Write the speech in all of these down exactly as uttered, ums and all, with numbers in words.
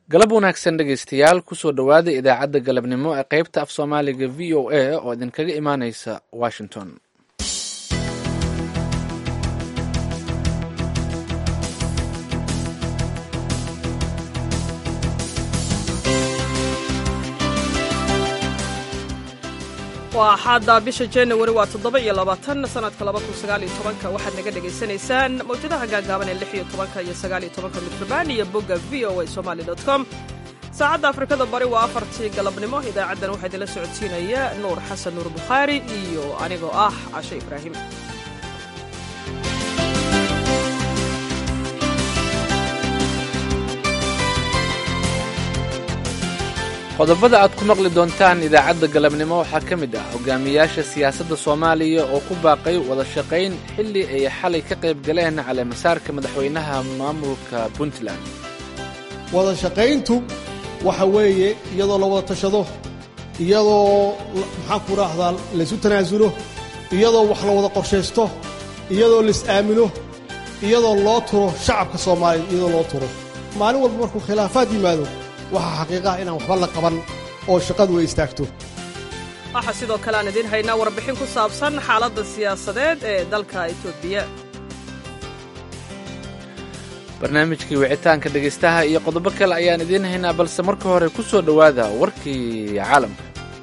galab wanaagsan dhegaystayaal kusoo dhowaada idaacadda galabnimo ee qaybta af soomaaliga v o a oo idinkaga imaaneysa washington. waa axaada bisha januari waa toddoba iyo labaatan sanadka laba kun sagaal iyo tobanka waxaad naga dhegaysanaysaan mawjadaha gaagaaban ee lix iyo tobanka iyo sagaal iyo tobanka midrabaan iyo bogga v o a somali dot com. saacadda afrikada bari waa afartii galabnimo. idaacaddan waxaa idinla socodsiinaya nuur xasan nuur bukhaari iyo anigoo ah cashe ibraahim. qodobada aad ku maqli doontaan idaacadda galabnimo waxaa ka mid ah hogaamiyaasha siyaasadda soomaaliya oo ku baaqay wada shaqayn xilli ay xalay ka qayb galeen caleemasaarka madaxweynaha maamulka puntland. wada shaqayntu waxa weeye iyadoo la wada tashado, iyadoo maxaan ku raahdaa laysu tanaasulo, iyadoo wax la wada qorshaysto, iyadoo lais-aamino, iyadoo loo turo shacabka soomaaliya, iyadoo loo turo maalin walba markuu khilaafaad yimaado waxaa xaqiiqaha inaan waxba la qaban oo shaqadu ay istaagto. waxaa sidoo kale aan idiin haynaa warbixin ku saabsan xaaladda siyaasadeed ee dalka etoobiya, barnaamijkii wicitaanka dhegaystaha iyo qodobo kale ayaan idiin haynaa, balse marka hore ku soo dhowaada warkii caalamka.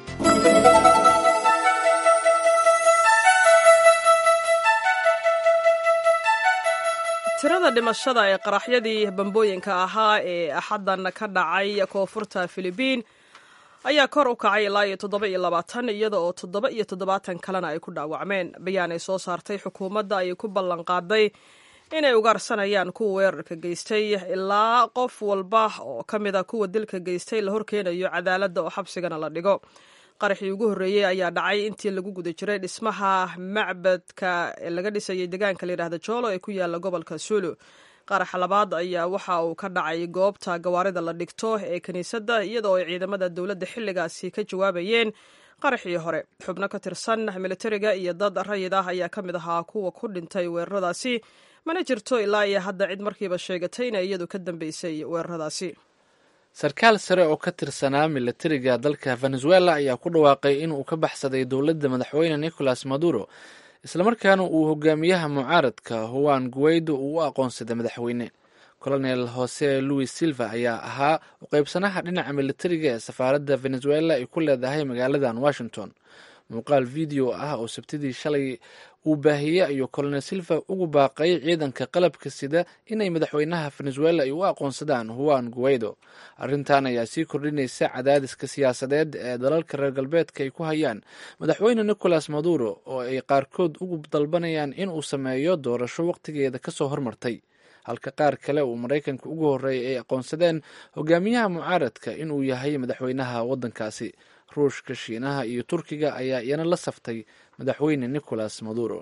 tirada dhimashada ee qaraxyadii bambooyinka ahaa ee axaddan ka dhacay koonfurta filibiin ayaa kor u kacay ilaa iyo toddoba iyo labaatan iyada oo toddoba iyo toddobaatan kalena ay ku dhaawacmeen. bayaan ay soo saartay xukuumadda ayay ku ballanqaaday inay ugaarsanayaan kuwa weerarka geystay, ilaa qof walba oo ka mid a kuwa dilka geystay la horkeenayo cadaaladda oo xabsigana la dhigo. qaraxii ugu horreeyey ayaa dhacay intii lagu guda jiray dhismaha macbadka ee laga dhisayay deegaanka layidhahda joolo ee ku yaala gobolka sulu. qaraxa labaad ayaa waxa uu ka dhacay goobta gawaarida la dhigto ee kiniisadda, iyadoo ay ciidamada dowladda xilligaasi ka jawaabayeen qaraxii hore. xubno ka tirsan militariga iyo dad rayid ah ayaa ka mid ahaa kuwa ku dhintay weeraradaasi, mana jirto ilaa iyo hadda cid markiiba sheegatay inay iyadu ka dambeysay weeraradaasi. sarkaal sare oo ka tirsanaa militariga dalka venezuela ayaa ku dhawaaqay inuu ka baxsaday dowladda madaxweyne nicolas maduro, islamarkaana uu hogaamiyaha mucaaradka juan guaido uu u aqoonsaday madaxweyne. colonel jose louis silva ayaa ahaa u qaybsanaha dhinaca militariga ee safaaradda venezuela ay ku leedahay magaaladan washington. muuqaal video ah oo sabtidii shalay uu baahiyey ayuu colonel silva ugu baaqay ciidanka qalabka sida inay madaxweynaha venezuela ay u aqoonsadaan juan guaido. arrintan ayaa sii kordhinaysa cadaadiska siyaasadeed ee dalalka reer galbeedka ay ku hayaan madaxweyne nicolas maduro, oo ay qaarkood ugu dalbanayaan inuu sameeyo doorasho waqtigeeda kasoo hormartay, halka qaar kale uu maraykanka ugu horreeyay ay aqoonsadeen hogaamiyaha mucaaradka inuu yahay madaxweynaha waddankaasi. ruushka, shiinaha iyo turkiga ayaa iyana la saftay madaxweyne nicolas maduro.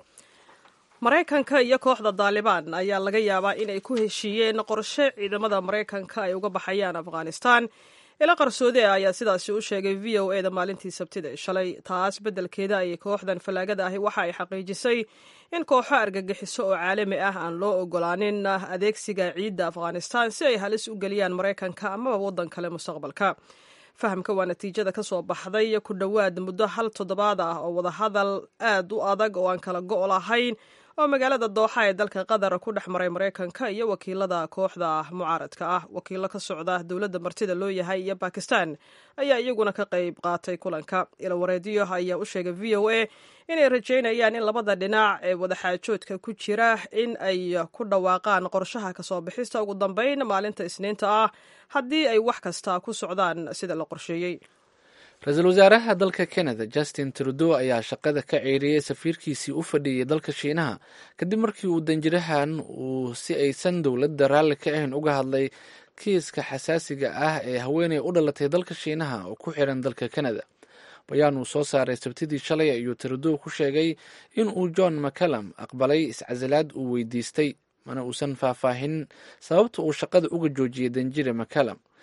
maraykanka iyo kooxda daalibaan ayaa laga yaabaa inay ku heshiiyeen qorshe ciidamada maraykanka ay uga baxayaan afghanistan. ila qarsoode ayaa sidaasi u sheegay v o eda maalintii sabtida shalay. taas beddelkeeda ayay kooxdan fallaagada ahi waxa ay xaqiijisay in kooxo argagixiso oo caalami ah aan loo ogolaanin adeegsiga ciidda afghanistan si ay halis u geliyaan maraykanka amaba waddan kale mustaqbalka. fahamka waa natiijada ka soo baxday ku dhowaad muddo hal toddobaad ah oo wadahadal aad u adag oo aan kala go' lahayn oo magaalada dooxa ee dalka qatar ku dhex maray maraykanka iyo wakiilada kooxda mucaaradka ah. wakiilo ka socda dowladda martida loo yahay iyo bakistan ayaa iyaguna ka qayb qaatay kulanka. ilawareediyo ayaa u sheegay v o a inay rajaynayaan in labada dhinac ee wadaxaajoodka ku jira in ay ku dhawaaqaan qorshaha kasoo bixista ugu dambeyn maalinta isniinta ah haddii ay wax kasta ku socdaan sida la qorsheeyey. ra-iisul wasaaraha dalka canada justin trudeau ayaa shaqada ka ceyriyey safiirkiisii u fadhiyey dalka shiinaha kadib markii uu danjirahan uu si aysan dowladda raalli ka ahayn uga hadlay kiiska xasaasiga ah ee haweeney u dhalatay dalka shiinaha oo ku xiran dalka canada. bayaan uu soo saaray sabtidii shalay ayuu trudeau ku sheegay in uu john mccallum aqbalay iscasilaad uu weydiistay, mana uusan faahfaahin sababta uu shaqada uga joojiyey danjire mccallum.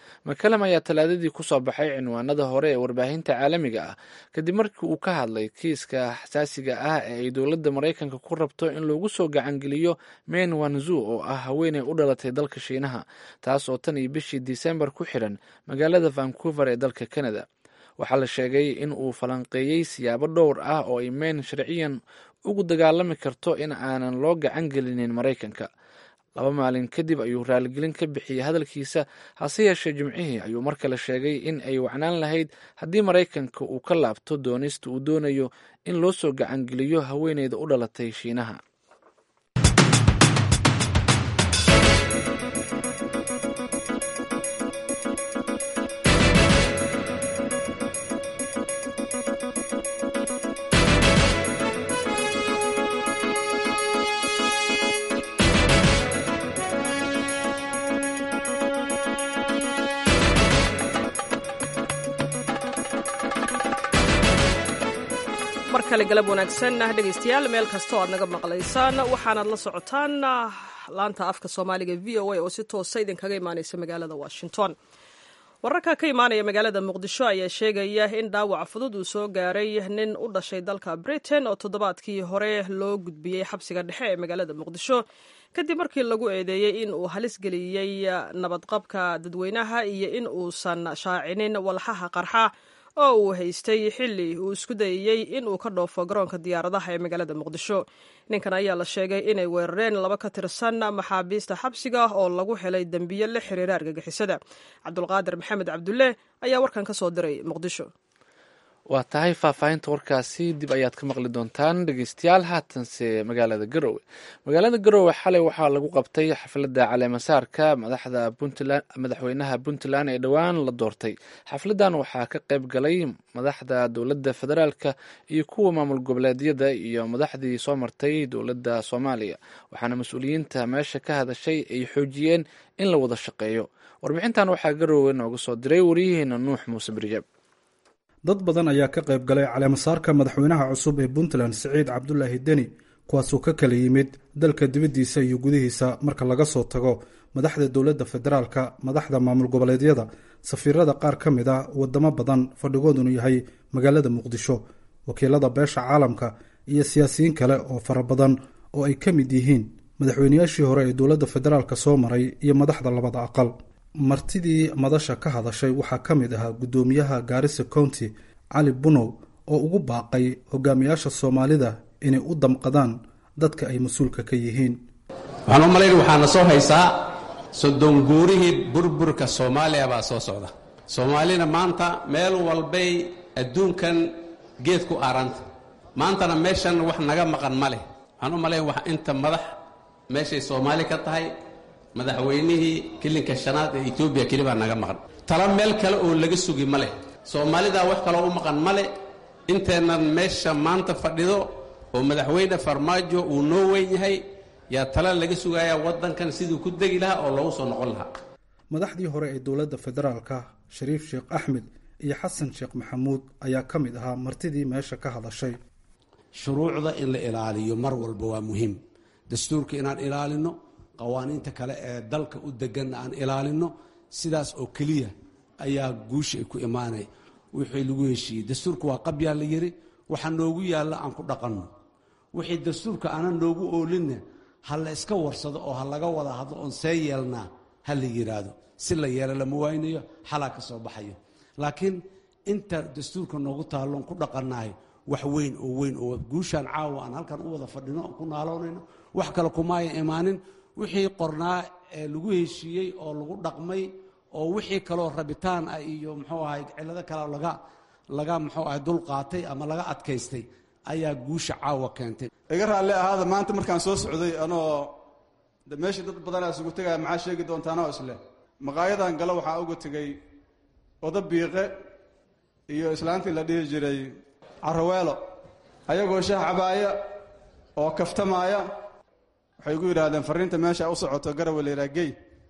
mcallum ayaa talaadadii ku soo baxay cinwaanada hore ee warbaahinta caalamiga ah kadib markii uu ka hadlay kiiska xasaasiga ah ee ay dowladda maraykanka ku rabto in loogu soo gacangeliyo men wanzu oo ah haweeney u dhalatay dalka shiinaha taas oo tan iyo bishii disembar ku xiran magaalada vancouver ee dalka canada. waxaa la sheegay in uu falanqeeyey siyaabo dhowr ah oo ay men sharciyan ugu dagaalami karto in aanan loo gacan gelinin maraykanka. laba maalin kadib ayuu raaligelin ka bixiyey hadalkiisa, hase yeeshee jimcihii ayuu mar kale sheegay in ay wacnaan lahayd haddii maraykanka uu ka laabto doonista uu doonayo in loo soo gacangeliyo haweeneyda u dhalatay shiinaha. markale galab wanaagsan dhegaystayaal meel kasta oo aad naga maqlaysaan waxaanaad la socotaan laanta afka soomaaliga v o a oo si toosa idinkaga imaaneysa magaalada washington. wararka ka imaanaya magaalada muqdisho ayaa sheegaya in dhaawac fudud uu soo gaaray nin u dhashay dalka britain oo toddobaadkii hore loo gudbiyey xabsiga dhexe ee magaalada muqdisho kadib markii lagu eedeeyey in uu halis geliyey nabadqabka dadweynaha iyo in uusan shaacinin walxaha qarxa oo uu haystay xilli uu isku dayayey in uu ka dhoofo garoonka diyaaradaha ee magaalada muqdisho. ninkan ayaa la sheegay inay weerareen laba ka tirsan maxaabiista xabsiga oo lagu helay dembiyo la xiriira argagixisada. cabdulqaadir maxamed cabdulle ayaa warkan ka soo diray muqdisho. waa tahay faahfaahinta warkaasi dib ayaad ka maqli doontaan dhegeystayaal. haatanse magaalada garowe magaalada garowe xalay waxaa lagu qabtay xafladda caleemasaarka madaxda puntland madaxweynaha puntland ee dhowaan la doortay. xafladdan waxaa ka qayb galay madaxda dowladda federaalka iyo kuwa maamul goboleedyada iyo madaxdii soo martay dowladda soomaaliya, waxaana mas-uuliyiinta meesha ka hadashay ay xoojiyeen in la wada shaqeeyo. warbixintan waxaa garowe nooga soo diray wariyaheena nuux muuse birjab. dad badan ayaa ka qayb galay caleemasaarka madaxweynaha cusub ee puntland siciid cabdulaahi deni, kuwaasoo ka kala yimid dalka dibaddiisa iyo gudihiisa marka laga soo tago madaxda dowladda federaalka, madaxda maamul goboleedyada, safiirada qaar ka mid ah wadamo badan fadhigoodunu yahay magaalada muqdisho, wakiilada beesha caalamka iyo siyaasiyiin kale oo fara badan oo ay ka mid yihiin madaxweynayaashii hore ee dowladda federaalka soo maray iyo madaxda labada aqal. martidii madasha ka hadashay waxaa ka mid ahaa guddoomiyaha gaarisa county cali bunow oo ugu baaqay hogaamiyaasha soomaalida inay u damqadaan dadka ay mas-uulka ka yihiin. waxaan u malayn waxaana soo haysaa soddon guurihii burburka soomaaliya baa soo socda. soomaalina maanta meel walbay adduunkan geed ku aaranta, maantana meeshan wax naga maqan ma leh. waxaan u malayn wax inta madax meeshay soomaali ka tahay madaxweynihii kilinka shanaad ee etoobiya kelibaa naga maqan. tala meel kale oo laga sugi ma leh. soomaalidaa wax kaloo u maqan ma leh. inteennan meesha maanta fadhido oo madaxweyne farmaajo uu noo weyn yahay yaa tala laga sugayaa waddankan siduu ku degi lahaa oo loogu soo noqon lahaa. madaxdii hore ee dowladda federaalka shariif sheekh axmed iyo xasan sheekh maxamuud ayaa ka mid ahaa martidii meesha ka hadashay. shuruucda in la ilaaliyo mar walba waa muhiim. dastuurka inaan ilaalino, qawaaniinta kale ee dalka u deganna aan ilaalino, sidaas oo keliya ayaa guusha ay ku imaanay. wixii lagu heshiiyey dastuurka waa qabyaa la yiri, waxa noogu yaalla aan ku dhaqanno. wixii dastuurka aanan noogu oolinna ha la iska warsado oo ha laga wada hadlo oon see yeelnaa ha la yidhaahdo. si la yeelo lama waynayo, xalaa ka soo baxayo. laakiin inta dastuurka noogu taalloon ku dhaqannahay wax weyn oo weyn oo guushaan caawa aan halkan u wada fadhino oon ku naaloonayno wax kale kumaayan imaanin. wixii qornaa ee lagu heshiiyey oo lagu dhaqmay oo wixii kaloo rabitaan ah iyo muxuu ahay cilado kale laga laga muxuu ahay dul qaatay ama laga adkaystay ayaa guusha caawa keentay. iga raalli ahaada maanta markaan soo socday anoo meeshii dad badanaa isugu tegaya maxaa sheegi doontaanoo isle maqaayadan galo waxaa uga tegey oda biiqe iyo islaantii la dhihi jiray caraweelo ayagoo shaah cabaaya oo kaftamaaya waxay gu yidhaahdeen farriinta meesha u socoto garawe layidhaha gey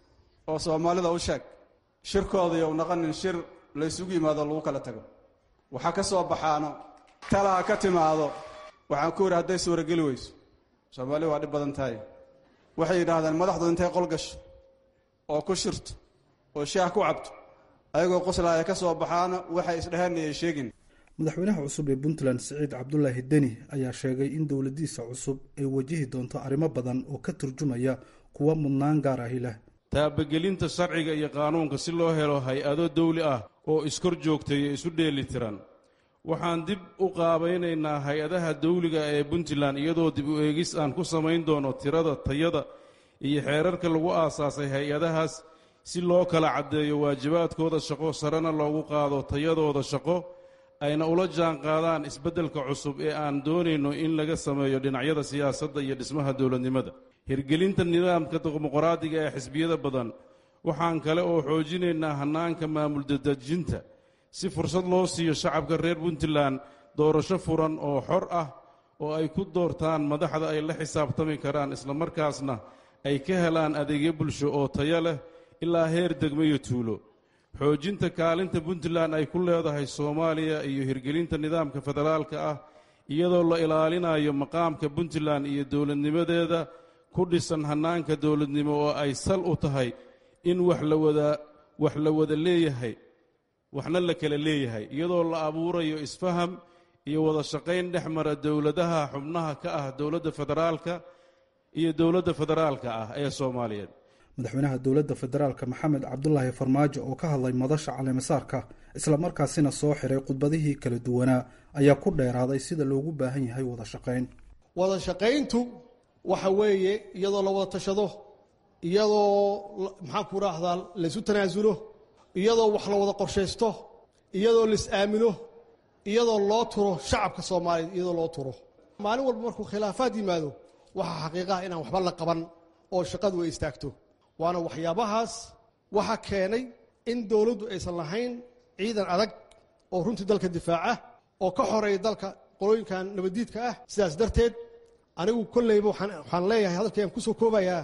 oo soomaalida u sheeg shirkooda iyo u naqanin shir laysugu yimaado lagu kala tago. waxaa ka soo baxaano talaha ka timaado waxaan ku yidhi hadday suurageli weyso soomaali waa dhib badan tahay. waxay yidhaahdeen madaxdu intay qol gasho oo ku shirto oo shaah ku cabto ayagoo qoslaaya ka soo baxaana waxay isdhehanayay sheegin. madaxweynaha cusub ee puntland siciid cabdulaahi deni ayaa sheegay in dowladiisa cusub ay wajihi doonto arrimo badan oo ka turjumaya kuwa mudnaan gaar ahi leh. taabagelinta sharciga iyo qaanuunka si loo helo hay-ado dawli ah oo iskor joogtay isu dheeli tiran. waxaan dib u qaabaynaynaa hay-adaha dawliga ee puntland iyadoo dib u eegis aan ku samayn doono tirada, tayada iyo xeerarka lagu aasaasay hay-adahaas si loo kala caddeeyo waajibaadkooda shaqo, sarena loogu qaado tayadooda shaqo, ayna ula jaan qaadaan isbeddelka cusub ee aan doonayno in laga sameeyo dhinacyada siyaasadda iyo dhismaha dowladnimada. hirgelinta nidaamka dimuqraadiga ee xisbiyada badan. waxaan kale oo xoojinaynaa hannaanka maamul dadejinta si fursad loo siiyo shacabka reer puntland doorasho furan oo xor ah oo ay ku doortaan madaxda ay la xisaabtami karaan, islamarkaasna ay ka helaan adeegyo bulsho oo tayo leh ilaa heer degmo iyo tuulo. xoojinta kaalinta puntland ay ku leedahay soomaaliya iyo hirgelinta nidaamka federaalka ah iyadoo la ilaalinayo maqaamka puntland iyo dowladnimadeeda ku dhisan hannaanka dowladnimo oo ay sal u tahay in wax la wada wax la wada leeyahay waxna la kala leeyahay, iyadoo la abuurayo isfaham iyo wada shaqayn dhex mara dowladaha xubnaha ka ah dowladda federaalka iyo dowladda federaalka ah ee Soomaaliyeed. madaxweynaha dowladda federaalka maxamed cabdulaahi farmaajo oo ka hadlay madasha caleemasaarka isla markaasina soo xiray khudbadihii kala duwanaa ayaa ku dheeraaday sida loogu baahan yahay wada shaqayn. wada shaqayntu waxa weeye iyadoo la wada tashado, iyadoo maxaan ku raahdaa la isu tanaasulo, iyadoo wax la wada qorshaysto, iyadoo la is-aamino, iyadoo loo turo shacabka Soomaaliyeed, iyadoo loo turo. maalin walba markuu khilaafaad yimaado waxa xaqiiqaha inaan waxba la qaban oo shaqadu ay istaagto. waana waxyaabahaas waxa keenay in dowladdu aysan lahayn ciidan adag oo runtii dalka difaaca oo ka xoreeya dalka qolooyinkan nabadiidka ah. sidaas darteed anigu kolleyba waxaan leeyahay hadalkayaan kusoo koobayaa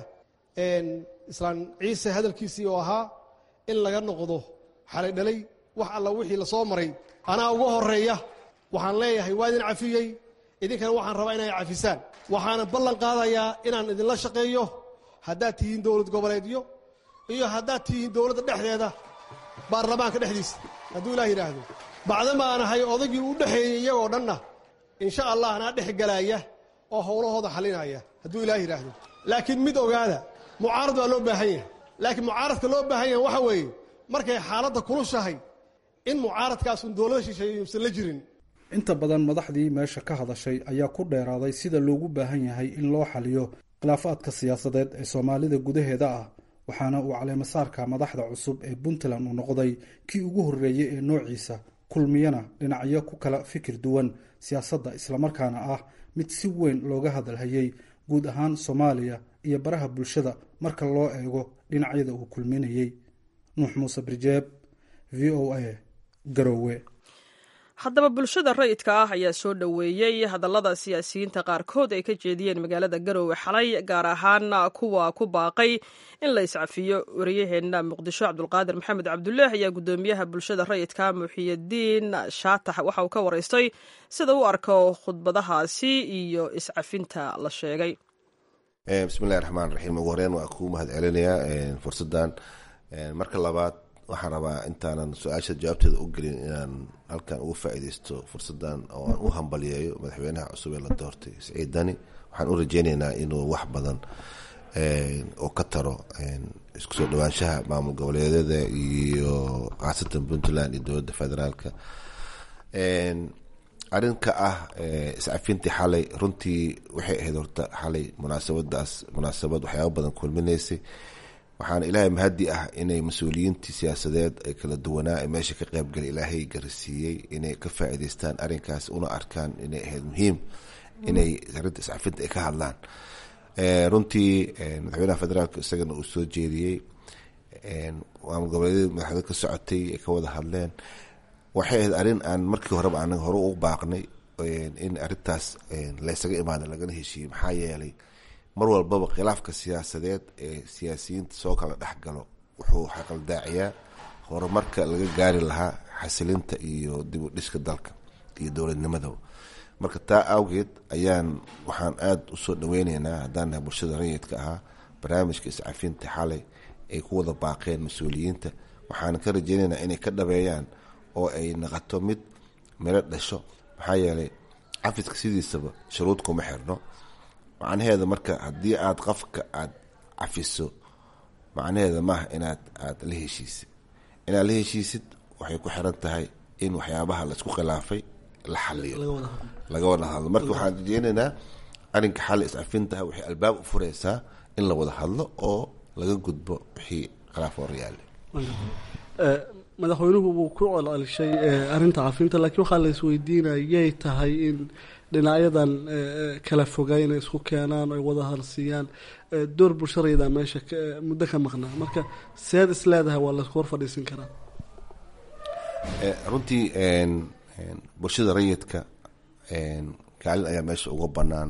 islaan ciise hadalkiisii oo ahaa in laga noqdo xalay dhalay wax alla wixii la soo maray anaa uga horeeya. waxaan leeyahay waa idin cafiyey, idinkana waxaan rabaa inay cafisaan. waxaana ballan qaadayaa inaan idinla shaqeeyo haddaad tihiin dowlad goboleedyo iyo haddaad tihiin dowladda dhexdeeda baarlamaanka dhexdiisa hadduu ilaah yidhaahdo. bacdama aan ahay odaygii u dhexeeyey iyagoo dhanna insha allah anaa dhex galaaya oo howlahooda xalinaya hadduu ilaah yidhaahdo. laakiin mid ogaada, mucaarad waa loo baahan yahay, laakiin mucaaradka loo baahan yahay waxa weeye markay xaaladda kulushahay in mucaaradkaas un dowlada shisheeye uusan la jirin. inta badan madaxdii meesha ka hadashay ayaa ku dheeraaday sida loogu baahan yahay in loo xaliyo khilaafaadka siyaasadeed ee soomaalida gudaheeda ah, waxaana uu caleemasaarka madaxda cusub ee puntland uu noqday kii ugu horreeyey ee noociisa, kulmiyana dhinacyo ku kala fikir duwan siyaasadda, islamarkaana ah mid si weyn looga hadalhayay guud ahaan Soomaaliya iyo baraha bulshada marka loo eego dhinacyada uu kulminayay. nuux muuse birjeeb, v o a, Garowe. haddaba bulshada rayidka ah ayaa soo dhoweeyey hadallada siyaasiyiinta qaarkood ay ka jeediyeen magaalada Garowe xalay, gaar ahaan kuwa ku baaqay in la iscafiyo. wariyaheenna muqdisho cabdulqaadir maxamed cabdullaah ayaa guddoomiyaha bulshada rayidka Muxiyadiin Shaatax waxa uu ka waraystay sida uu arko khudbadahaasi iyo iscafinta la sheegay. bismillahi raxmaan raxiim. ugu horeen waa kuu mahad celinayaa fursaddan. marka labaad waxaan rabaa intaanan su-aasha jawaabteeda u gelin inaan halkan ugu faa'iidaysto fursaddan oo aan u hambaliyeeyo madaxweynaha cusub ee la doortay Siciid Dani. waxaan u rajeynaynaa inuu wax badan oo ka taro isku soo dhawaanshaha maamul goboleedyada iyo khaasatan puntland iyo dowladda federaalka. arrinka ah iscafintii xalay runtii waxay ahayd horta xalay munaasabadaas munaasabad waxyaaba badan kulminaysay. waxaana ilaahay mahadi ah inay mas-uuliyiintii siyaasadeed ay kala duwanaa ee meesha ka qaybgalay ilaahay garasiiyey inay ka faa'iidaystaan arrinkaas, una arkaan inay ahayd muhiim inay arrinta iscafinta ay ka hadlaan. runtii madaxweynaha federaalka isagana uu soo jeediyey, maamul goboleedyada madaxda ka socotay ay ka wada hadleen. waxay ahayd arrin aan markii horeba anaga hore u baaqnay in arrintaas laysaga imaada lagana heshiiyey. maxaa yeelay mar walbaba khilaafka siyaasadeed ee siyaasiyiinta soo kala dhexgalo wuxuu xaqaldaaciyaa horumarka laga gaari lahaa xasilinta iyo dib u dhiska dalka iyo dowladnimada. marka taa awgeed ayaan waxaan aada u soo dhaweyneynaa haddaan nahay bulshada rayidka ahaa barnaamijka iscafinta xalay ay ku wada baaqeen mas-uuliyiinta waxaan ka rajeynaynaa inay ka dhabeeyaan oo ay naqato mid melo dhasho. maxaa yeelay cafiska sidiisaba shuruud kuma xirno. macnaheeda marka haddii aad qofka aad cafiso macnaheeda maaha inaad aad la heshiisid. inaad la heshiisid waxay ku xiran tahay in waxyaabaha laisku khilaafay la xaliyo, laga wada hadlo. marka waxaan rajeynaynaa arrinka xal iscafintaha waxay albaab u fureysaa in la wada hadlo oo laga gudbo wixii khilaaf horyaale. madaxweynuhu wuu ku colcelishay arrinta cafinta, laakiin waxaa la isweydiinaya yay tahay in dhinacyadan kala fogay inay isku keenaan ay wada halsiiyaan. door bulsharayda meesha muddo ka maqnaa, marka seed is leedahay waa laisku hor fadhiisin karaa. runtii bulshada rayidka kaalin ayaa meesha uga banaan.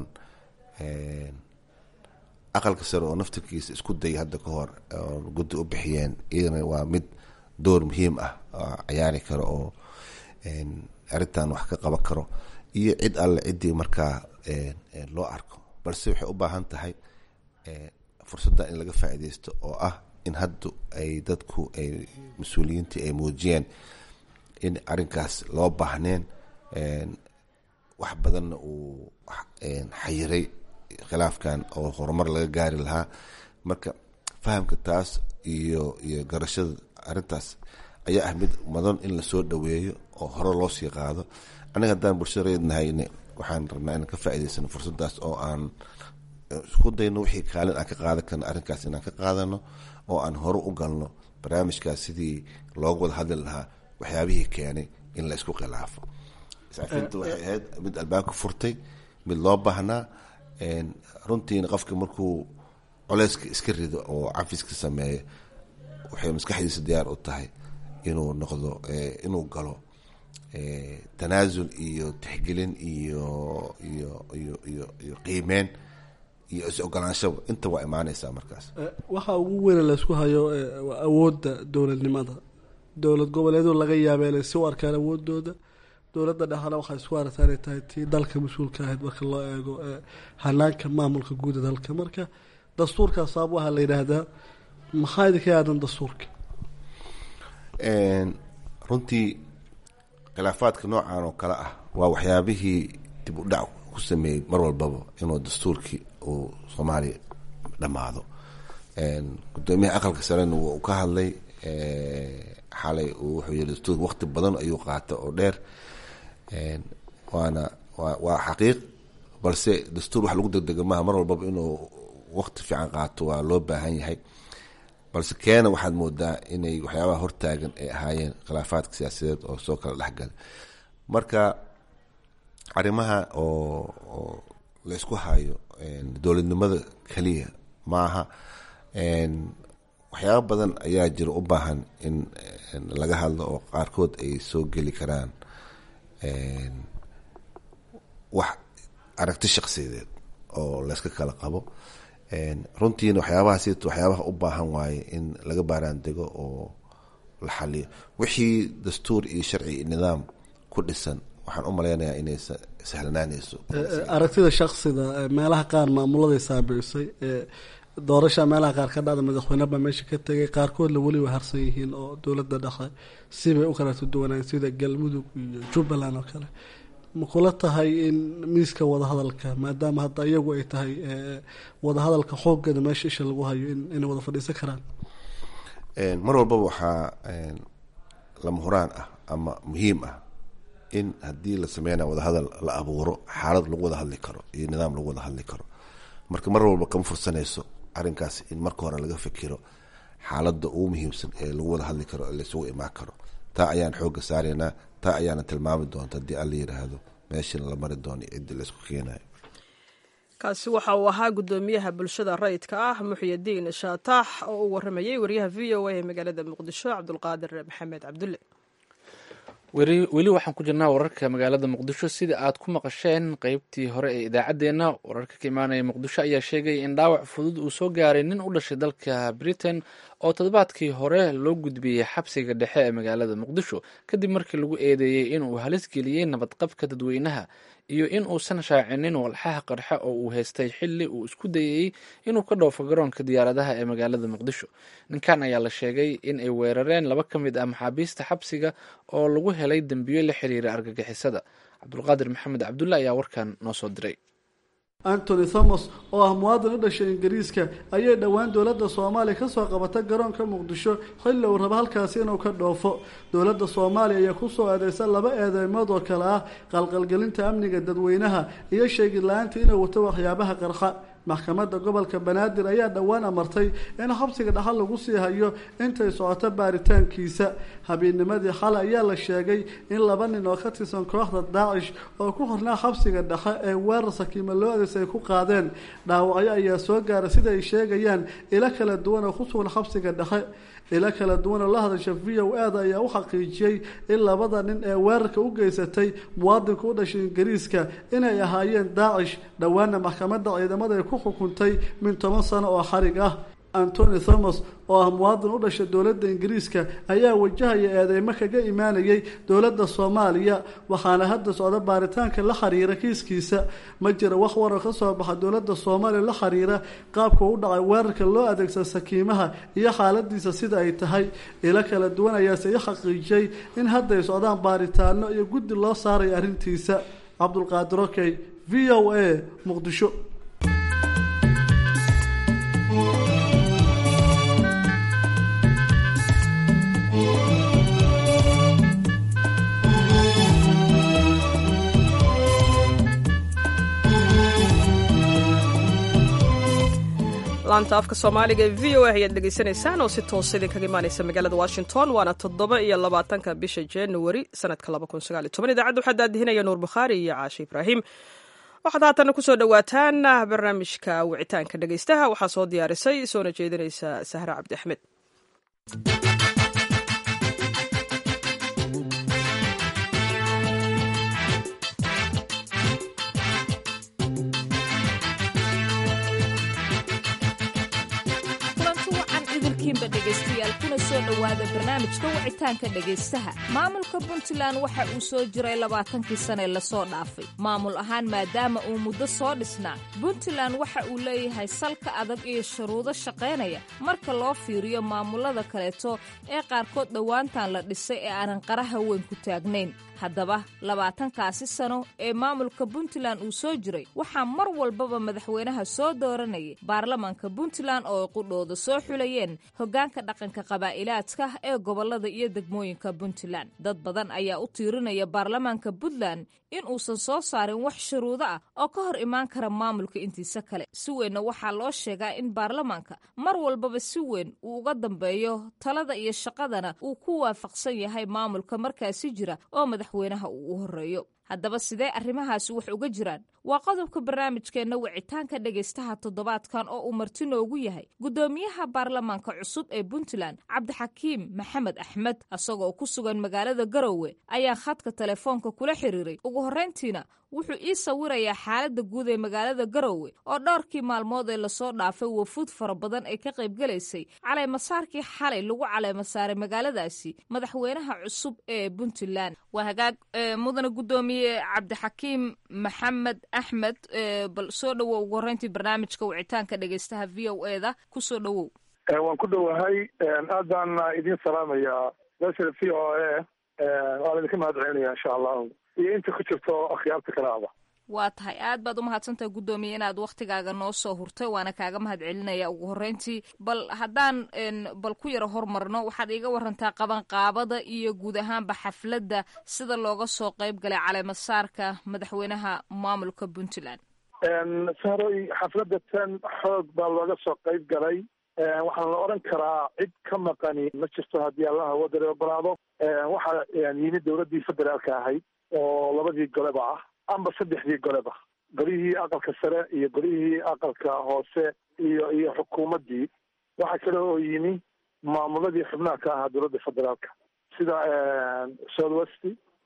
aqalka sare oo naftirkiisa isku dayay hadda ka hor oo guddi u bixiyeen iyadana waa mid door muhiim ah oo ciyaari karo oo arrintan wax ka qaban karo, iyo cid alle ciddii markaa loo arko. balse waxay u baahan tahay fursadda in laga faa'iidaysto oo ah in hadda ay dadku ay mas-uuliyiintii ay muujiyeen in arrinkaas loo baahneen. wax badanna uu xayiray khilaafkan oo horumar laga gaari lahaa. marka fahamka taas iyo iyo garashada arrintaas ayaa ah mid mudan in lasoo dhaweeyo oo hore loo sii qaado. aniga haddaan bulshada reednahayne waxaan rabnaa inaan ka faa'iidaysano fursaddaas oo aan isku dayno wixii kaalin aan ka qaadan karno arrinkaas inaan ka qaadano oo aan hore u galno barnaamijkaas sidii loogu wada hadli lahaa waxyaabihii keenay in la isku khilaafo. iscafinta waxay ahayd mid albaabka furtay, mid loo baahnaa. runtiina qofka markuu culeyska iska rido oo cafiska sameeyo waxay maskaxdiisa diyaar u tahay inuu noqdo inuu galo tanaasul iyo tixgelin iyo iyo iyo iyo iyo qiimeyn iyo is ogolaanshaba inta waa imaanaysaa. markaas waxaa ugu weyn laysku hayo awoodda dowladnimada. dowlad goboleedu laga yaabee inay si u arkaan awoodooda, dowladda dhexana waxay isku aragtaa inay tahay tii dalka mas-uulka ahayd marka loo eego hanaanka maamulka guuda dalka. marka dastuurkaas saab waxaa la yidhaahdaa maxaa idinka aadan dastuurka? runtii khilaafaadka noocan oo kale ah waa waxyaabihii dib u dhac ku sameeyey mar walbaba inuu dastuurkii uu soomaaliya dhammaado. gudoomiyaha aqalka sarena wuu ka hadlay xalay wuxuu yiri dastuurka waqti badan ayuu qaata oo dheer. waana waa xaqiiq, balse dastuur wax lagu degdega maaha. mar walbaba inuu waqti fiican qaato waa loo baahan yahay. balse keena waxaad moodaa inay waxyaabaha hortaagan ay ahaayeen khilaafaadka siyaasadeed oo soo kala dhexgalay. marka arrimaha oo laysku hayo dowladnimada keliya maaha. waxyaaba badan ayaa jira u baahan in laga hadlo oo qaarkood ay soo geli karaan wax aragti shakhsiyadeed oo layska kala qabo. runtiina waxyaabahaas waxyaabaha u baahan waaye in laga baaraan dego oo la xaliyo. wixii dastuur iyo sharci iyo nidaam ku dhisan waxaan u malaynayaa inay sahlanaanayso. aragtida shakhsiga meelaha qaar maamuladay saabicisay. doorasha meelaha qaar ka dhacda madaxweyneba meesha ka tegay, qaarkoodna weli way harsan yihiin oo dowladda dhexe sibay u kala duwanaan sida galmudug iyo jubbaland oo kale. ma kula tahay in miiska wadahadalka maadaama hadda iyagu ay tahay wadahadalka xooggeeda meesha isha lagu hayo inay wada fadhiisan karaan? mar walbaba waxaa lama huraan ah ama muhiim ah in haddii la sameynayo wadahadal la abuuro xaalad lagu wada hadli karo iyo nidaam lagu wada hadli karo. marka mar walba kama fursanayso arrinkaas in marka hore laga fikiro xaaladda ugu muhiimsan ee lagu wada hadli karo ee laysugu imaan karo. taa ayaan xoogga saaraynaa, taa ayaana tilmaami doonta haddii alla yidhaahdo meeshana la mari doono ciddi laysku keenayo. kaasi waxa uu ahaa gudoomiyaha bulshada rayidka ah muxyidiin shaatax oo u waramayay wariyaha v o a ee magaalada muqdisho cabdulqaadir maxamed cabdulle. weli waxaan ku jirnaa wararka magaalada muqdisho. sida aad ku maqasheen qeybtii hore ee idaacaddeenna, wararka ka imaanaya muqdisho ayaa sheegaya in dhaawac fudud uu soo gaaray nin u dhashay dalka britain oo toddobaadkii hore loo gudbiyey xabsiga dhexe ee magaalada muqdisho kadib markii lagu eedeeyey inuu halis geliyey nabadqabka dadweynaha iyo in uusan shaacinin walxaha qarxa oo uu haystay xilli uu isku dayayey inuu ka dhoofo garoonka diyaaradaha ee magaalada muqdisho. ninkan ayaa la sheegay in ay weerareen laba ka mid ah maxaabiista xabsiga oo lagu helay dembiyo la xiriira argagixisada. cabdulqaadir maxamed cabdulle ayaa warkan noo soo diray. antony thomas oo ah muwaadin u dhashay ingiriiska ayay dhowaan dowladda soomaaliya kasoo qabatay garoonka muqdisho xilli uu rabo halkaasi inuu ka dhoofo. dowladda soomaaliya ayaa kusoo eedeysa laba eedeymood oo kale ah qalqalgelinta amniga dadweynaha iyo sheegid la-aanta inuu wato waxyaabaha qarxa. maxkamadda gobolka banaadir ayaa dhowaan amartay in xabsiga dhaxal lagu sii hayo intay socoto baaritaankiisa. habeenimadii xalay ayaa la sheegay in laba nin oo ka tirsan kooxda daacish oo ku xirnaa xabsiga dhexe ee weerar sakiima loo adeysay ku qaadeen dhaawacyo ayaa soo gaaray sida ay sheegayaan ilo kala duwan oo ku sugan xabsiga dhexe. ilo kala duwan oo la hadasha v o a da ayaa u xaqiijiyey in labada nin ee weerarka u geysatay muwaadinka u dhashay ingiriiska inay ahaayeen daacish. dhowaana maxkamadda ciidamada ay ku xukuntay min toban sano oo xarig ah. antony thomas oo ah muwaadin u dhashay dowladda ingiriiska ayaa wajahaya eedeymo kaga imaanayay dowladda soomaaliya waxaana hadda socda baaritaanka la xiriira kiiskiisa. ma jira wax warar ka soo baxa dowladda soomaaliya la xiriira qaabka u dhacay weerarka loo adeegsada sakiimaha iyo xaaladiisa sida ay tahay. ilo kala duwan ayaase i xaqiijiyey in hadda ay socdaan baaritaano iyo guddi loo saaray arrintiisa. cabdulqaadir okey v o a muqdisho. laanta afka soomaaliga ee v o a ayaad dhegaysanaysaan oo si toosa idinkaga imaanaysa magaalada washington. waana toddoba iyo labaatanka bisha januari sanadka laba kun sagaal iyo toban. idaacadda waxaa daadihinaya nuur bukhaari iyo caashe ibraahim. waxaad haatana kusoo dhawaataan barnaamijka wicitaanka dhegaystaha. waxaa soo diyaarisay soona jeedinaysa sahra cabdi axmed. dhegeystayaal kuna soo dhowaada barnaamijka wicitaanka dhegaystaha. maamulka puntland waxa uu soo jiray labaatankii sane lasoo dhaafay maamul ahaan maadaama uu muddo soo dhisnaa. puntland waxa uu leeyahay salka adag iyo shuruudo shaqaynaya marka loo fiiriyo maamulada kaleeto ee qaarkood dhowaantan la dhisay ee aanan qaraha weyn ku taagnayn. haddaba labaatankaasi sano ee maamulka puntland uu soo jiray waxaa mar walbaba madaxweynaha soo dooranayay baarlamaanka puntland oo ay qudhooda soo xulayeen hoggaanka dhaqanka qabaa'ilaadka ee gobollada iyo degmooyinka puntland. dad badan ayaa u tiirinaya baarlamaanka puntland in uusan soo saarin wax shuruudo ah oo ka hor imaan kara maamulka intiisa kale. si weynna waxaa loo sheegaa in baarlamaanka mar walbaba si weyn uu uga dambeeyo talada iyo shaqadana uu ku waafaqsan yahay maamulka markaasi jira oo madaxweynaha uu u horeeyo. haddaba sidee arrimahaasi wax uga jiraan? waa qodobka barnaamijkeenna wicitaanka dhegaystaha toddobaadkan oo uu marti noogu yahay guddoomiyaha baarlamaanka cusub ee puntland cabdixakiim maxamed axmed. isagoo ku sugan magaalada garowe ayaa khadka telefoonka kula xiriiray. ugu horrayntiina wuxuu ii sawirayaa xaaladda guud ee magaalada garowe oo dhowrkii maalmood ee lasoo dhaafay wafuud fara badan ay ka qaybgalaysay caleemasaarkii xalay lagu caleemasaaray magaaladaasi madaxweynaha cusub ee puntland. waa hagaag mudane guddoomiye cabdixakiim maxamed axmed, bal soo dhowow ugu horreyntii barnaamijka wicitaanka dhegaystaha v o e da ku soo dhowow. waan ku dhowahay aad baan idiin salaamayaa meesha v o e waan idinka mahad celinaya insha allahu iyo inta ku jirto akhyaarta kalaaba. waa tahay aad baad umahadsantahay guddoomiye inaad waktigaaga noo soo hurtay waana kaaga mahad celinaya. ugu horreyntii bal haddaan bal ku yaro hormarno waxaad iiga warantaa qabanqaabada iyo guud ahaanba xafladda sida looga soo qayb galay caleemasaarka madaxweynaha maamulka puntland. sahroy xafladda tan xoog baa looga soo qayb galay. waxaan la odhan karaa cid ka maqani ma jirto haddii allaha wadare ogolaado. waxaa yimid dowladdii federaalka ahayd oo labadii goleba ah amba saddexdii goleba, golihii aqalka sare iyo golihii aqalka hoose iyo iyo xukuumaddii. waxaa kale oo yimi maamuladii xubnaha ka ahaa dowladda federaalka sida south west,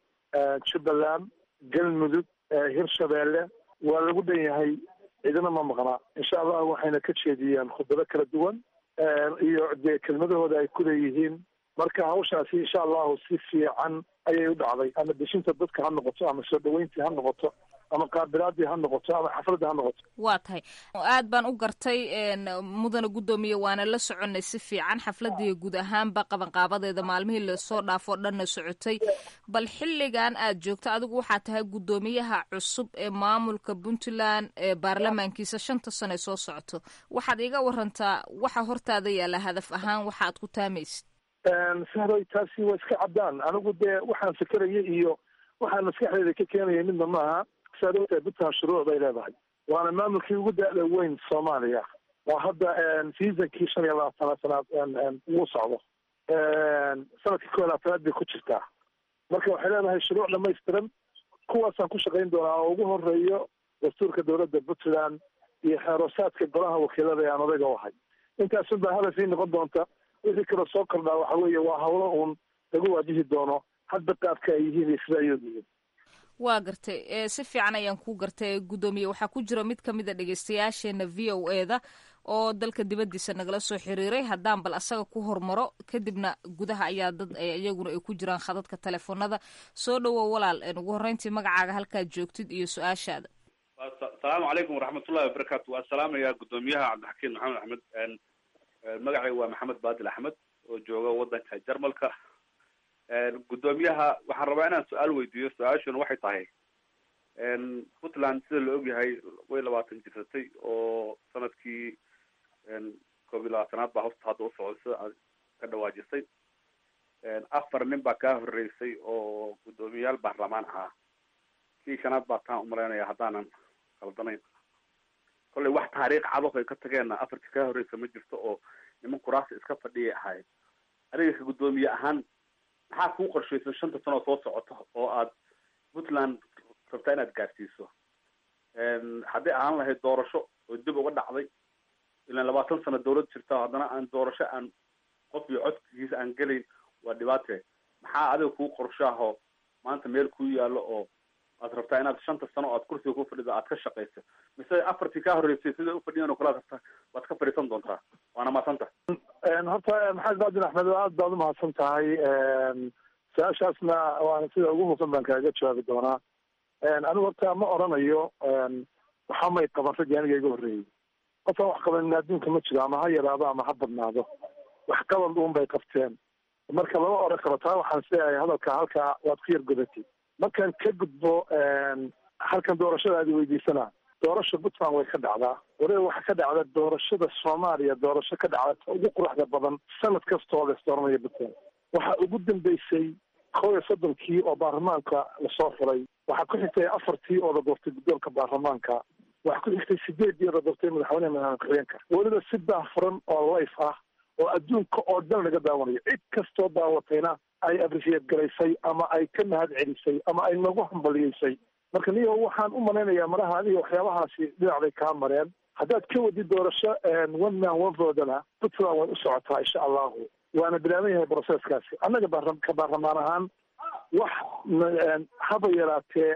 jubbaland, galmudug, hirshabeelle. waa lagu dhan yahay, cidina ma maqnaa. insha allah waxayna ka jeediyeen khudbado kala duwan. iyo dee kelmadahooda ay ku leeyihiin marka hawshaasi insha allahu si fiican ayay u dhacday ama deshinta dadka ha noqoto ama soo dhaweyntii ha noqoto ama qaabilaadii ha noqoto ama xafladii ha noqoto waa tahay aad baan u gartay mudana guddoomiye waana la soconay si fiican xafladii guud ahaanba qabanqaabadeeda maalmihii lasoo dhaafoo dhanna socotay bal xilligan aad joogto adigu waxaa tahay guddoomiyaha cusub ee maamulka puntland ee baarlamaankiisa shanta sano ee soo socoto waxaad iga warantaa waxa hortaada yaalla hadaf ahaan waxa aad ku taamaysid sahroy taasi waa iska caddaan anigu dee waxaan fikeraya iyo waxaan maskaxdeeda ka keenaya midna maaha saadowta puntland shuruuc bay leedahay waana maamulkii ugu da-da weyn soomaaliya waa hadda seasonkii shan iyo labaatanaad sanaad ugu socdo sanadkii koo iyo labaatanaad bay ku jirtaa marka waxay leedahay shuruuc dhamaystiran kuwaasaan ku shaqayn doonaa oo ugu horeeyo dastuurka dowladda puntland iyo xeeroosaadka golaha wakiilada ee aan odayga u ahay intaasun baa hadafii noqon doonta wixii kaloo soo kordhaa waxa weeye waa hawlo uun lagu waajihi doono hadda qaabka ay yihiin iyo sida ay yihiin waa gartay si fiican ayaan ku gartay guddoomiye waxaa ku jira mid kamid a dhegeystayaasheena v o e da oo dalka dibadiisa nagala soo xiriiray haddaan bal asaga ku hormaro kadibna gudaha ayaa dad iyaguna ay ku jiraan khadadka telefoonada soo dhawow walaal ugu horreyntii magacaaga halkaad joogtid iyo su-aashaada asalaamu calaykum waraxmatullahi wabarakaatu waa salaamayaa guddoomiyaha cabdixakiin maxamed axmed magacayga waa maxamed baadil axmed oo jooga wadanka jarmalka guddoomiyaha waxaan rabaa inaan su-aal weydiiyo su-aashuna waxay tahay puntland sida la ogyahay way labaatan jirsatay oo sanadkii koob iyo labaatanaad baa hosta hadda usocday sida aad ka dhawaajisay afar nin baa kaa horeysay oo guddoomiyayaal baarlamaan ahaa kii shanaad baa taan umalaynaya haddaanan khaldanayn kollay wax taariikh cado ay ka tageenna afartii kaa horreysa ma jirto oo niman kuraasi iska fadhiyay ahayd adiga ka guddoomiye ahaan maxaa kuu qorshaysan shanta sanoo soo socota oo aad puntland rabtaa inaad gaarsiiso hadday ahaan lahayd doorasho oo dib uga dhacday ilaan labaatan sano dawlad jirta haddana aan doorasho aan qof iyo codkiisa aan gelayn waa dhibaate maxaa adiga kuu qorshaaho maanta meel kuu yaallo oo aad rabtaa inaad shanta sano aad kursiga ku fadhida aad ka shaqayso mise afartii kaa horreysay siday ufadhiyan oo kalaad rabtaa waad ka fadhiisan doontaa waana mahadsanta horta maxamed baadin axmed aad baad umahadsan tahay su-aashaasna waana sida ugu hufan baan kaaga jawaabi doonaa anigu horta ma oranayo waxaa may qaban raggii aniga iga horreeyey qofaan wax qabanin adduunka ma jiro ama ha yaraado ama ha badnaado wax qabad uun bay qabteen marka lama oran karo taa waxaan sileeyahay hadalka halkaa waad ku yar godatay markaan ka gudbo halkan doorashada aad weydiisanaa doorasha puntland way ka dhacdaa waliba waxaa ka dhacda doorashada soomaaliya doorasho ka dhacda ugu quruxda badan sanad kastoo la isdooranaya puntland waxaa ugu dambeysay kow iyo soddonkii oo baarlamaanka lasoo furay waxaa ku xigtay afartii oo la doortay guddoonka baarlamaanka waxaa ku xigtay sideedii oo la doortay madaxweyneha madaxweyeenka weliba si daahfuran oo life ah oo adduunka oo dhan laga daawanayo cid kastoo daawatayna ay appreciate garaysay ama ay ka mahad celisay ama ay nagu hambaliyeysay marka niyo waxaan u malaynayaa maraha adiga waxyaabahaasi dhinacday kaa mareen haddaad ka wadi doorasho one man one voodana puntland way u socotaa insha allahu waana bilaaban yahay broceskaasi annaga ka baarlamaan ahaan wax haba yaraatee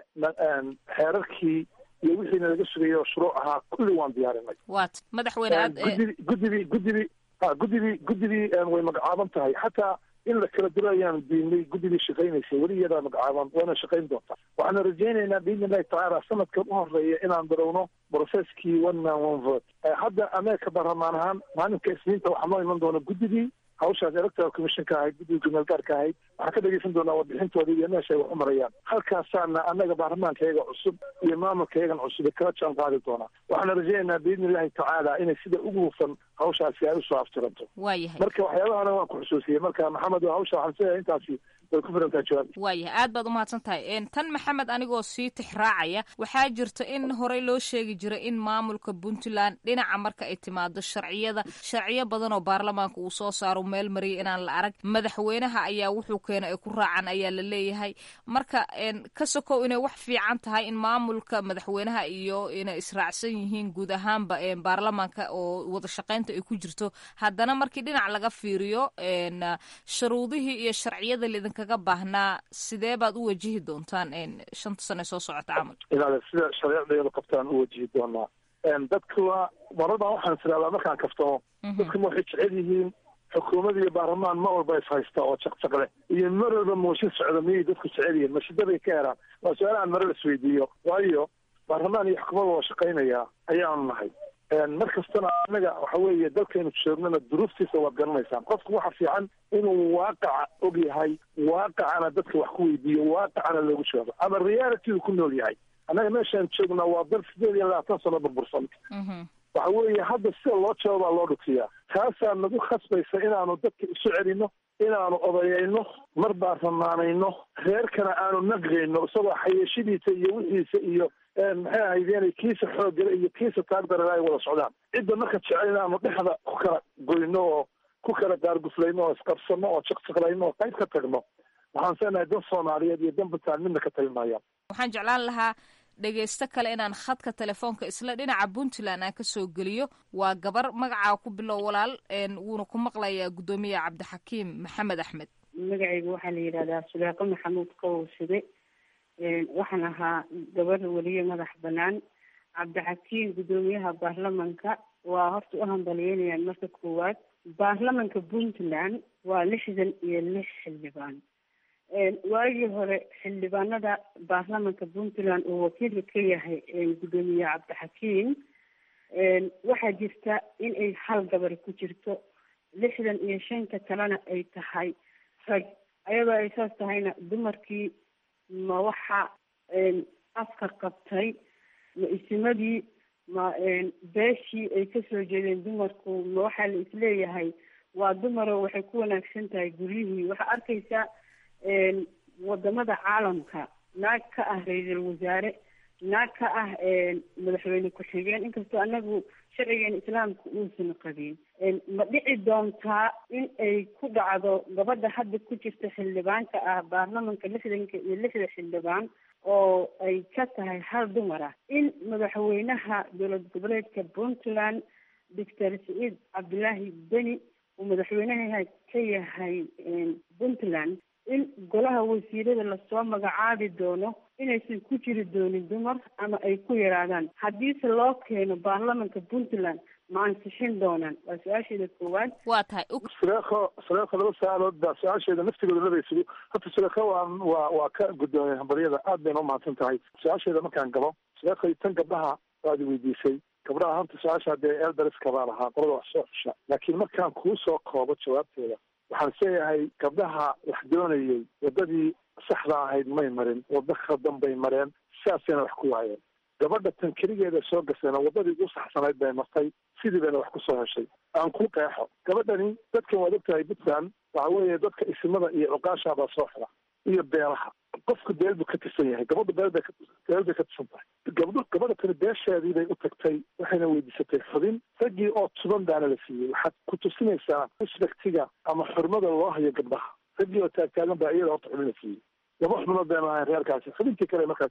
xeerarkii iyo wixiina laga sugayay oo shuruuc ahaa kulli waan diyaarinay wat madaxweyne aad gudidii gudidii gudidii gudidii gudidii way magacaaban tahay xataa in la kala diro ayaan diinay guddigii shaqaynaysay weli iyadaa magacaaban waana shaqayn doontaa waxaana rajaynaynaa biidni illahi tacaala sanadkan u horeeya inaan darowno brocesskii one man one vote hadda ameerika baarlamaan ahaan maalinka isniinta waxaa noo iman doona guddigii hawshaas electoral commissionka ahayd guddiga gumaalgaarka ahayd waxaan ka dhegeysan doonaa warbixintooda iyo meesha ay wax u marayaan halkaasaana annaga baarlamaanka iyaga cusub iyo maamulka iyagan cusub kala jaan qaadi doonaa waxaana rajaynaynaa biidni illahi tacaala inay sida ugu hufan hawshaasi ay usoo aftiranto waayahay marka waxyaabahana waan ku xusuusiyey marka maxamed hawsha waxaan sidahay intaasi way ku filantaa jawaab waayahay aad baad umahadsan tahay tan maxamed anigoo sii tixraacaya waxaa jirta in horey loo sheegi jiray in maamulka puntland dhinaca marka ay timaado sharciyada sharciyo badan oo baarlamaanka uu soo saaro meel mariyay inaan la arag madaxweynaha ayaa wuxuu keena ay ku raacaan ayaa la leeyahay marka ka sokow inay wax fiican tahay in maamulka madaxweynaha iyo inay israacsan yihiin guud ahaanba baarlamaanka oo wada shaqaynta ay ku jirto haddana markii dhinac laga fiiriyo shuruudihii iyo sharciyada lidinkaga baahnaa sidee baad u wajihi doontaan shanta sane soo socota camal inaad sida shareecdeeda qabtaan u wajihi doonaa dadkuna marar baan waxaan isiraahdaa markaan kaftamo dadkuma waxay jecel yihiin xukuumad iyo baarlamaan ma walba is haysta oo jaqjaqle iyo mar walba mooshin socda miyay dadku jecel yihiin mashidaday ka heraan waa su-aal aan marar isweydiiyo waayo baarlamaan iyo xukuumad waa shaqaynayaa ayaanu nahay mar kastana anaga waxa weeye dalkaynu joognana duruuftiisa waad garanaysaan qofku waxa fiican inuu waaqaca og yahay waaqacana dadka wax ku weydiiyo waaqacana loogu jawaabo ama realitydu ku nool yahay annaga meeshaan joognaa waa dal sideed iyo labaatan sano burbursan waxa weeye hadda sida loo jawaabaa loo dhukiyaa taasaa nagu khasbaysa inaanu dadka isu celino inaanu odayayno mar baarlamaanayno reerkana aanu naqgayno isagoo xayeeshadiisa iyo wixiisa iyo maxay ahaydeen kiisa xooggale iyo kiisa taagdarale ay wada socdaan cidda marka jecel inaanu dhexda ku kala goyno oo ku kala gaarguflayno oo isqabsano oo jaqjaqlayno oo qayb ka tagno waxaan seenahay dan soomaaliyeed iyo dan puntland midna ka tagi maayaan waxaan jeclaan lahaa dhegaysto kale inaan khadka telefoonka isla dhinaca puntland aan kasoo geliyo waa gabar magacaa ku bilow walaal wuuna ku maqlayaa guddoomiye cabdixakiim maxamed axmed magacayga waxaa la yidhahdaa suleeqo maxamuud qowside waxaan ahaa gabar weliye madax banaan cabdixakiim guddoomiyaha baarlamanka waa horta u hambalyeynayaan marka koowaad baarlamanka puntland waa lixdan iyo lix xildhibaan waagii hore xildhibaanada baarlamanka puntland uu wakiilka ka yahay guddoomiye cabdixakiim waxaa jirta in ay hal gabar ku jirto lixdan iyo shanta kalena ay tahay rag ayadoo ay saas tahayna dumarkii ma waxa afka qabtay ma isimadii ma beeshii ay kasoo jeedeen dumarku ma waxaa la isleeyahay waa dumaro waxay ku wanaagsan tahay guryihii waxaa arkaysaa wadamada caalamka naag ka ah ra-iisul wasaare naag ka ah madaxweyne ku-xigeen inkastoo anagu sharcigeena islaamka uusan qabin ma dhici doontaa in ay ku dhacdo gabadha hadda ku jirta xildhibaanka ah baarlamanka lixdanka iyo lixda xildhibaan oo ay ka tahay hal dumar ah in madaxweynaha dowlad goboleedka puntland doctor saciid cabdilaahi beni uu madaxweynaha ka yahay puntland in golaha wasiirada lasoo magacaabi doono inaysan ku jiri doonin dumar ama ay ku yaraadaan haddiise loo keeno baarlamanka puntland ma ansixin doonaan waa su-aasheeda koowaad waa tahay suleekho suleekho laba su-aalood baa su-aasheeda naftigooda labaysugu horta suleekho waa waa waa ka guddoomiyay hambaryada aad bayna umahadsan tahay su-aasheeda markaan gabo suleekho tan gabdhaha waad weydiisay gabdhaha horta su-aasha hadee elbariska baa lahaa qolada wax soo xusha laakiin markaan kuu soo koobo jawaabteeda waxaan seeyahay gabdhaha wax doonayay waddadii saxda ahayd may marin waddo khaldan bay mareen sidaasayna wax ku waayeen gabadha tan keligeeda soo gasayna waddadii u saxsanayd bay martay sidii bayna wax ku soo heshay aan ku qeexo gabadhani dadkan waad ogtahay puntland waxa weeye dadka isimada iyo cuqaasha baa soo xira iyo beelaha qofku beel buu ka tirsan yahay gabadha beel bay beel bay ka tirsan tahay gabdho gabadha tani beesheedii bay u tagtay waxayna weydiisatay xubin raggii oo tuban baana la siiyey waxaad ku tusinaysaa respectiga ama xurmada loo hayo gabdhaha raggii oo taagtaagan baa iyada horta xubin la siiyey laba xubnood bayna ahayn reerkaasi xubintii kale markaas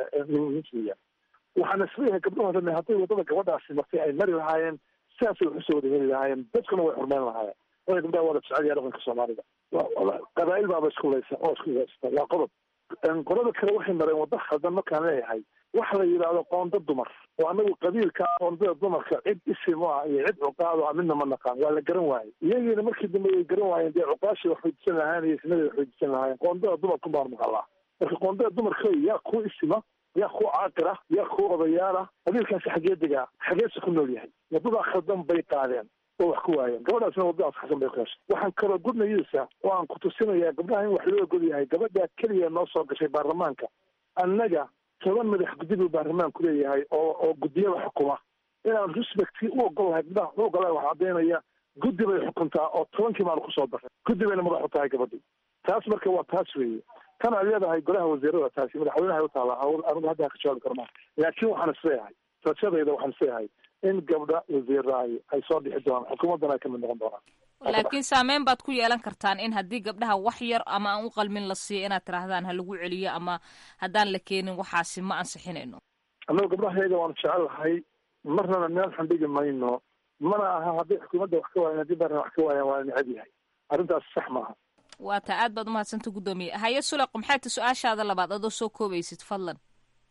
siiyaan waxaana isleeyahay gabdhaho dhan hadday waddada gabadhaasi martay ay mari lahaayeen sidaasay wax usoo wada heli lahaayeen dadkuna way xurmeyn lahaayeen wada gabdhaha wada jecel yaha dhaqanka soomaalida qabaa'il baaba isku laysa oo isku haysta waa qodob qolada kale waxay mareen waddo khaldan markaan leeyahay waxa la yidhaahdo qoonda dumar oo anagu qabiilka qoondada dumarka cid isim o ah iyo cid cuqaado ah midna ma naqaan waa la garan waayey iyagiina markii dambe way garan waayeen dee cuqaashii wax weydiisan lahaayeen iyo isnadii wax weydiisan lahaayeen qoondada dumarku baan maqalaa marka qoondada dumarka yaa ku isima yaa ku caaqir ah yaa ku odayaal ah qabiilkaasi xagee degaa xageese ku nool yahay waddadaa khaldan bay qaadeen oo wax ku waayeen gabadhaasna waddadaas xasan bay ku heshay waxaan kaloo gudnayuusa oo aan ku tusinayaa gabdhaha in wax loo ogol yahay gabadhaa keliya noo soo gashay baarlamaanka annaga toban madax guddi buu baarlamaanku leeyahay oo oo guddiyada xukuma inaan respectkii u ogol lahay gabdhaha u ogolahay wax caddaynaya guddi bay xukuntaa oo tobankii maanu kusoo daray guddi bayna madax u tahay gabadhi taas marka waa taas weeye tan aad leedahay golaha wasiirada taasi madaxweynaha u taallaa anigu hadda ka jawaabi karmaa laakiin waxaan isleeyahay rajadayda waxaan isleeyahay in gabdha wasiiraayo ay soo dhixi doonaan xukuumaddana ay kamid noqon doonaan laakiin saameyn baad ku yeelan kartaan in haddii gabdhaha wax yar ama aan u qalmin la siiyo inaad tirahdaan ha lagu celiyo ama haddaan la keenin waxaasi ma ansixinayno annagu gabdhahayaga waanu jecel lahay marnana meel xandhigi mayno mana aha hadday xukuumadda wax ka waayan haddii baarna wax ka waayaan waa necab yahay arrintaas sax maaha waa taa aad baad umahadsanta guddoomiye haye suleq maxay ta su-aashaada labaad adoo soo koobaysid fadlan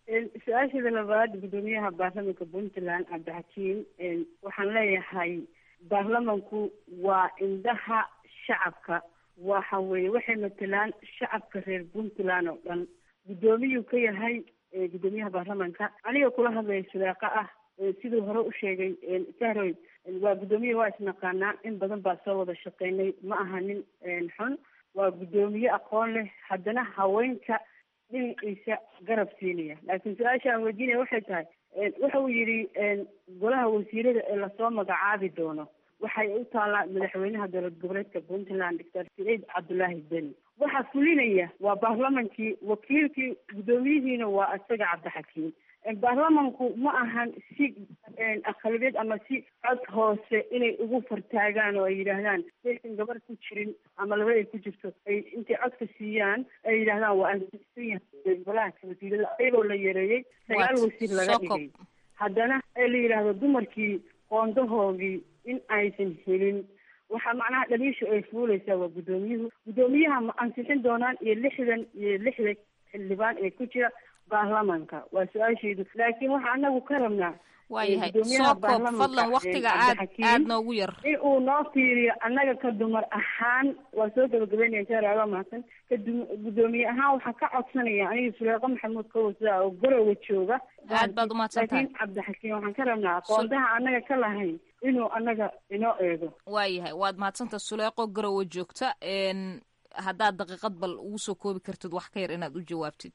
su-aasheeda labaad guddoomiyaha baarlamanka puntland cabdixakiim waxaan leeyahay baarlamanku waa indhaha shacabka waxa weeye waxay matelaan shacabka reer puntland oo dhan guddoomiyuu ka yahay guddoomiyaha baarlamanka aniga kula hadlaya sudaaqa ah siduu hore u sheegay sahroy waa guddoomiye waa isnaqaanaa in badan baa soo wada shaqeynay ma aha nin xun waa guddoomiye aqoon leh haddana haweenka dhinaciisa garab siinaya laakiin su-aasha aan weydiinaya waxay tahay waxa uu yidhi golaha wasiirada ee lasoo magacaabi doono waxay u taalaa madaxweynaha dowlad goboleedka puntland doctor saciid cabdullaahi deni waxaa fulinaya waa baarlamankii wakiilkii guddoomiyihiina waa isaga cabdixakiim baarlamanku ma ahan si aqalibeed ama si cod hoose inay ugu fartaagaan oo ay yidhaahdaan saysan gabar ku jirin ama laba ay ku jirto ay intay codka siiyaan ay yidhahdaan waa ansisan yahay golaha wasiirada ayagoo la yareeyey sagaal wasiir laga dhigay haddana ee la yidhaahdo dumarkii qoondahoodii in aysan helin waxaa macnaha dhaliisha ay fuuleysaa waa guddoomiyuhu guddoomiyaha ma ansixin doonaan iyo lixdan iyo lixda xildhibaan ee ku jira baarlamanka waa su-aasheedu laakiin waxaa anagu ka rabnaa waayahay soo koob fadlan waktiga aad aad noogu yar in uu noo fiiriyo annaga ka dumar ahaan waa soo gabagabeynaya saara mahadsan ka guddoomiye ahaan waxaa ka codsanaya aniga suleeqo maxamuud kawasa oo garowe jooga aad baad umahadsan tahay laakiin cabdixakiim waxaan ka rabnaa aqoontaha annaga ka lahayn inuu annaga inoo eego waayahay waad mahadsantaha suleeqo garowe joogta haddaad daqiiqad bal ugu soo koobi kartid wax ka yar inaad u jawaabtid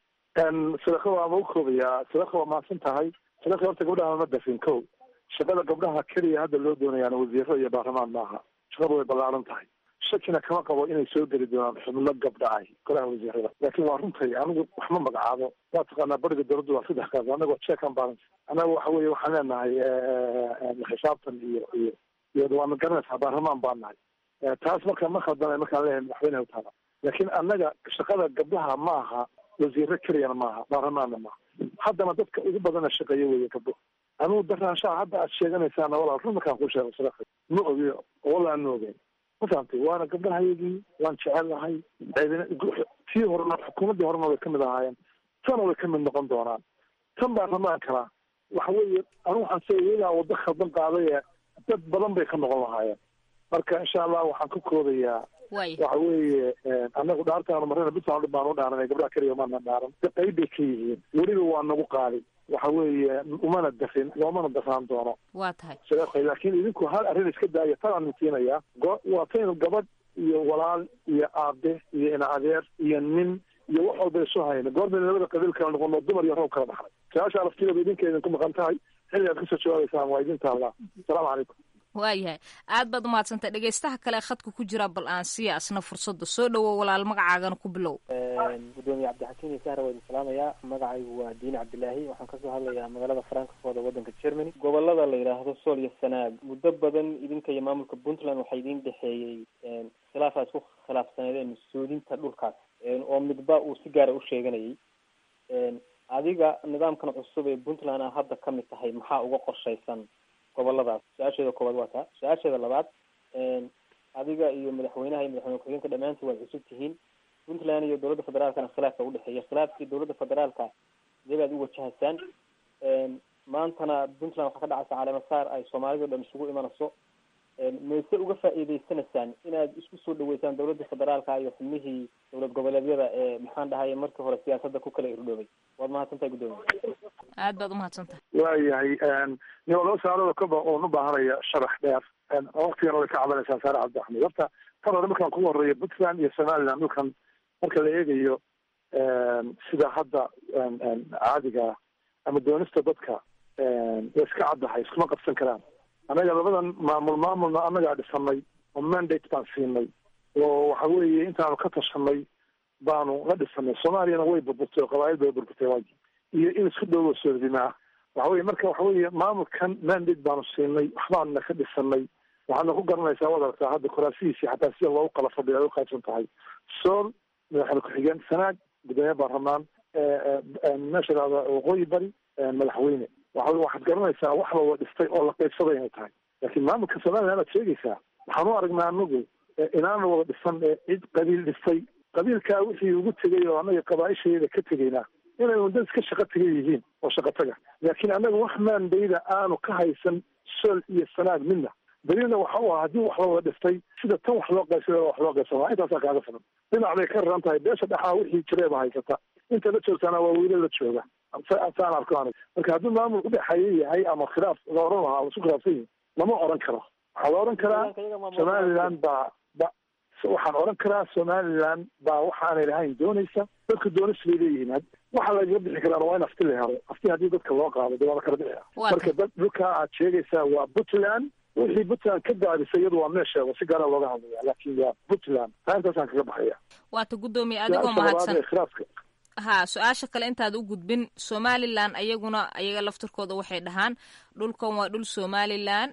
sadaqo waa ma u koobayaa sadaqo waa mahadsan tahay sadaqo horta gabdhaha ma dafin ko shaqada gabdhaha keliya hadda loo doonayaana wasiiro iyo baarlamaan maaha shaqadu way ballaaran tahay shakina kama qabo inay soo geli doonaan xubno gabdha ah golaha wasiirada laakiin waa runtay anigu wax ma magacaabo waa taqaanaa bariga dowladda waa saddex kaas anagoo check and balance anaga waxa weeye waxaan leenahay xisaabtan iyo iyo iyo waana garanaysaa baarlamaan baan nahay taas marka ma khaldana markaan leeyahay madaxweyneha utaala laakiin annaga shaqada gabdhaha ma aha wasiiro keliyana maaha baarlamaanna maaha haddana dadka ugu badana shaqeeya weeye gabdho anugu daraanshaha hadda aad sheeganaysaana walaal run markaan ku sheego sadaqi ma ogi walaa ma ogeyn ma fahamtay waana gabdhahayagii waan jecelahay tii horena xukuumaddii horena way kamid ahaayeen tana way kamid noqon doonaan tan baarlamaankana waxa weeye anigu waxaan se iyagaa waddo khaldan qaadaya dad badan bay ka noqon lahaayeen marka insha allah waxaan ka koodayaa waxa weeye anagu dhaartaanu marina bisaan baan u dhaaranay gabdhaha keliya maana dhaaran qayb bay ka yihiin weliba waa nagu qaadi waxa weeye umana dafin loomana dafaan doono waa tahay laakiin idinku hal arrin iska daaya tanaan nitiinaya waa taynu gabadh iyo walaal iyo aabe iyo ina adeer iyo nin iyo wax walba isu hayna goorbayna labada qabiil kala noqono dumar iyo roob kala baxnay su-aasha laftigeeda idinka idinku maqan tahay xilli aad kasoo jawaabaysaan waa idin taallaa asalaamu calaykum waayahay aad baad umahadsantay dhegeystaha kale khadka ku jira bal aan siiya asna fursadda soo dhawow walaal magacaagana ku bilow gudoomiye cabdixakiim iyo sahra waa idin salaamayaa magacaygu waa diini cabdilaahi waxaan kasoo hadlayaa magaalada frankfort ee wadanka germany gobolada la yidhaahdo sool iyo sanaag muddo badan idinka iyo maamulka puntland waxaa idin dhexeeyey khilaaf aa isku khilaafsaneedeen mas-uudinta dhulkaas oo midba uu si gaara u sheeganayay adiga nidaamkan cusub ee puntland aa hadda kamid tahay maxaa uga qorshaysan goboladaas su-aasheeda koowaad waa taa su-aasheeda labaad adiga iyo madaxweynaha iyo madaxweyne ku-xigeenka dhammaantood waad cusub tihiin puntland iyo dowladda federaalkana khilaafka udhexeeya khilaafkii dowladda federaalka iyabaad u wajahaysaan maantana puntland waxaa ka dhacaysa caleemasaar ay soomaalida o dhan isugu imanayso mayse uga faa'iideysanaysaan inaad isku soo dhaweysaan dowladda federaalka iyo xubnihii dowlad goboleedyada ee maxaan dhahay markii hore siyaasadda ku kala irdhoobay waad mahadsantahay guddoomiye aad baad umahadsantahay waayahay ni laba saalada kaba oon u baahanaya sharax dheer waktigana way ka cabanaysaa saare cabdi axmed horta tan hore markaan kugu horeeya puntland iyo somaliland dhulkan marka la eegayo sida hadda caadiga ama doonista dadka way iska caddahay iskuma qabsan karaan annaga labadan maamul maamulna annagaa dhisanay oo mandate baan siinay oo waxa weeye intaanu ka tashanay baanu la dhisanay soomaaliyana way burburtay oo qabaa'il bay burburtay waagi iyo in isku dhowlo soordimaa waxa weye marka waxa weeye maamulkan mandate baanu siinay waxbaanna ka dhisanay waxaadna ku garanaysaa waad aragtaa hadda kuraasihiisii xataa sida loogu kala fadhiyo ay uqaybsan tahay sool madaxweyne ku-xigeen sanaag gudoomiye baarlamaan meesha lahada waqooyi bari madaxweyne waxa waxaad garanaysaa wax la wada dhistay oo la qaybsaday inay tahay laakiin maamulka somaliland aad sheegaysaa waxaan u aragnaa anagu inaana wada dhisan cid qabiil dhistay qabiilkaa wixii ugu tegay oo annaga qabaaisheeda ka tegaynaa inay wadada iska shaqo taga yihiin oo shaqo taga laakiin annaga wax maandayda aanu ka haysan sool iyo sanaag midna berina waxa u ah haddii wax la wada dhiftay sida tan wax loo qaybsada wax loo qaybsamaa intaasaa kaaga filan dhinac bay ka raran tahay beesha dhexaa wixii jireeba haysata inta la joogtaana waa wiila la jooga saan arko aniga marka haddii maamul udhexeeya yahay ama khilaaf la oran lahaa lasu khilaafsan yihin lama oran karo waxaa la oran karaa somaliland baa ba waxaan oran karaa somaliland baa waxaanay lahayn doonaysa dadka doonis bay leeyihiin waxa lagaga bixi karaan waa in afti la helo afti haddii dadka loo qaado dee waa la kala bixia marka dad dhulkaa aad sheegaysaa waa puntland wixii puntland ka daadisay iyadu waa meesheeda si gaara looga hadlaya laakiin waa puntland taa intaasaan kaga baxaya waata guddoomiye adigoo mahadsan ha su-aasha kale intaad u gudbin somalilan ayaguna ayaga laftirkooda waxay dhahaan dhulkan waa dhul somalilan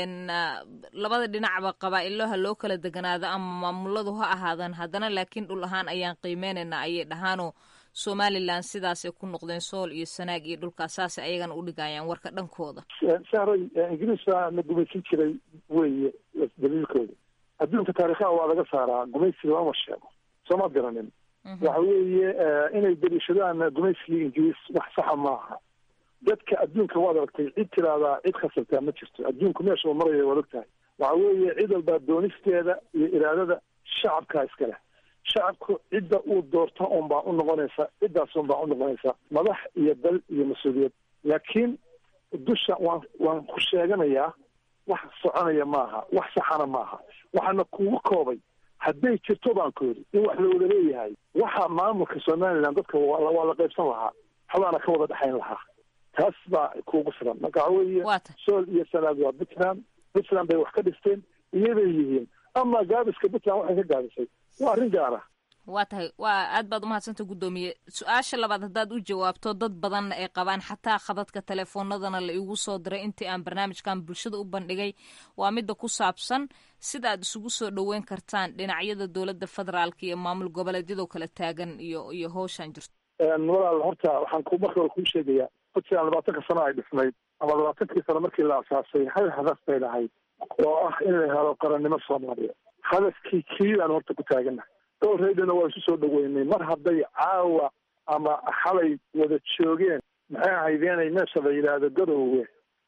labada dhinacba qabaa-ilaha loo kala deganaado ama maamuladu ha ahaadaan haddana laakiin dhul ahaan ayaan qiimeynayna ayay dhahaanoo somalilan sidaasay ku noqdeen sool iyo sanaag iyo dhulkaas saasay ayagana udhigayaan warka dhankooda sahray ingiriis baa na gumaysan jiray weye daliilkooda adduunka taarikhaha waa laga saaraa gumaysiga lama sheego sooma garanin waxa weeye inay daliishadaan gumaysigii ingiriis wax saxa maaha dadka adduunka waad aragtay cid tiraahdaa cid khasabtaa ma jirto adduunku meesha uu maraya waad og tahay waxa weeye cid walbaa doonisteeda iyo iraadada shacabkaa iska leh shacabku cidda uu doorta un baa u noqonaysa ciddaas un baa u noqonaysa madax iyo dal iyo mas-uuliyad laakiin dusha waan waan ku sheeganayaa wax soconaya maaha wax saxana maaha waxaana kugu koobay hadday jirto baan ku yidhi in wax la wada leeyahay waxa maamulka somaliland dadka waa la qaybsan lahaa waxbaana ka wada dhexayn lahaa taas baa kuugu filan marka waxa weeye sool iyo sanaag waa puntland puntland bay wax ka dhisteen iyabay yihiin ama gaabiska puntland waxay ka gaabisay waa arrin gaara waa tahay waa aad baad umahadsanta guddoomiye su-aasha labaad haddaad u jawaabto dad badanna ay qabaan xataa khadadka telefoonadana la igu soo diray intii aan barnaamijkan bulshada u bandhigay waa midda ku saabsan sida aad isugu soo dhoweyn kartaan dhinacyada dowladda federaalka iyo maamul goboleedyadoo kala taagan iyo iyo howshaan jirto walaal horta waxaan ku marka hore kuu sheegayaa puntland labaatanka sano ay dhisnayd ama labaatankii sano markii la asaasay hal hadaf bay lahayd oo ah in la helo qarannimo soomaaliya hadafkii kiilaan horta ku taaganahay dhowreydana waa isu soo dhaweynay mar hadday caawa ama xalay wada joogeen maxay ahaydeenay meesha la yidhaahdo garoowe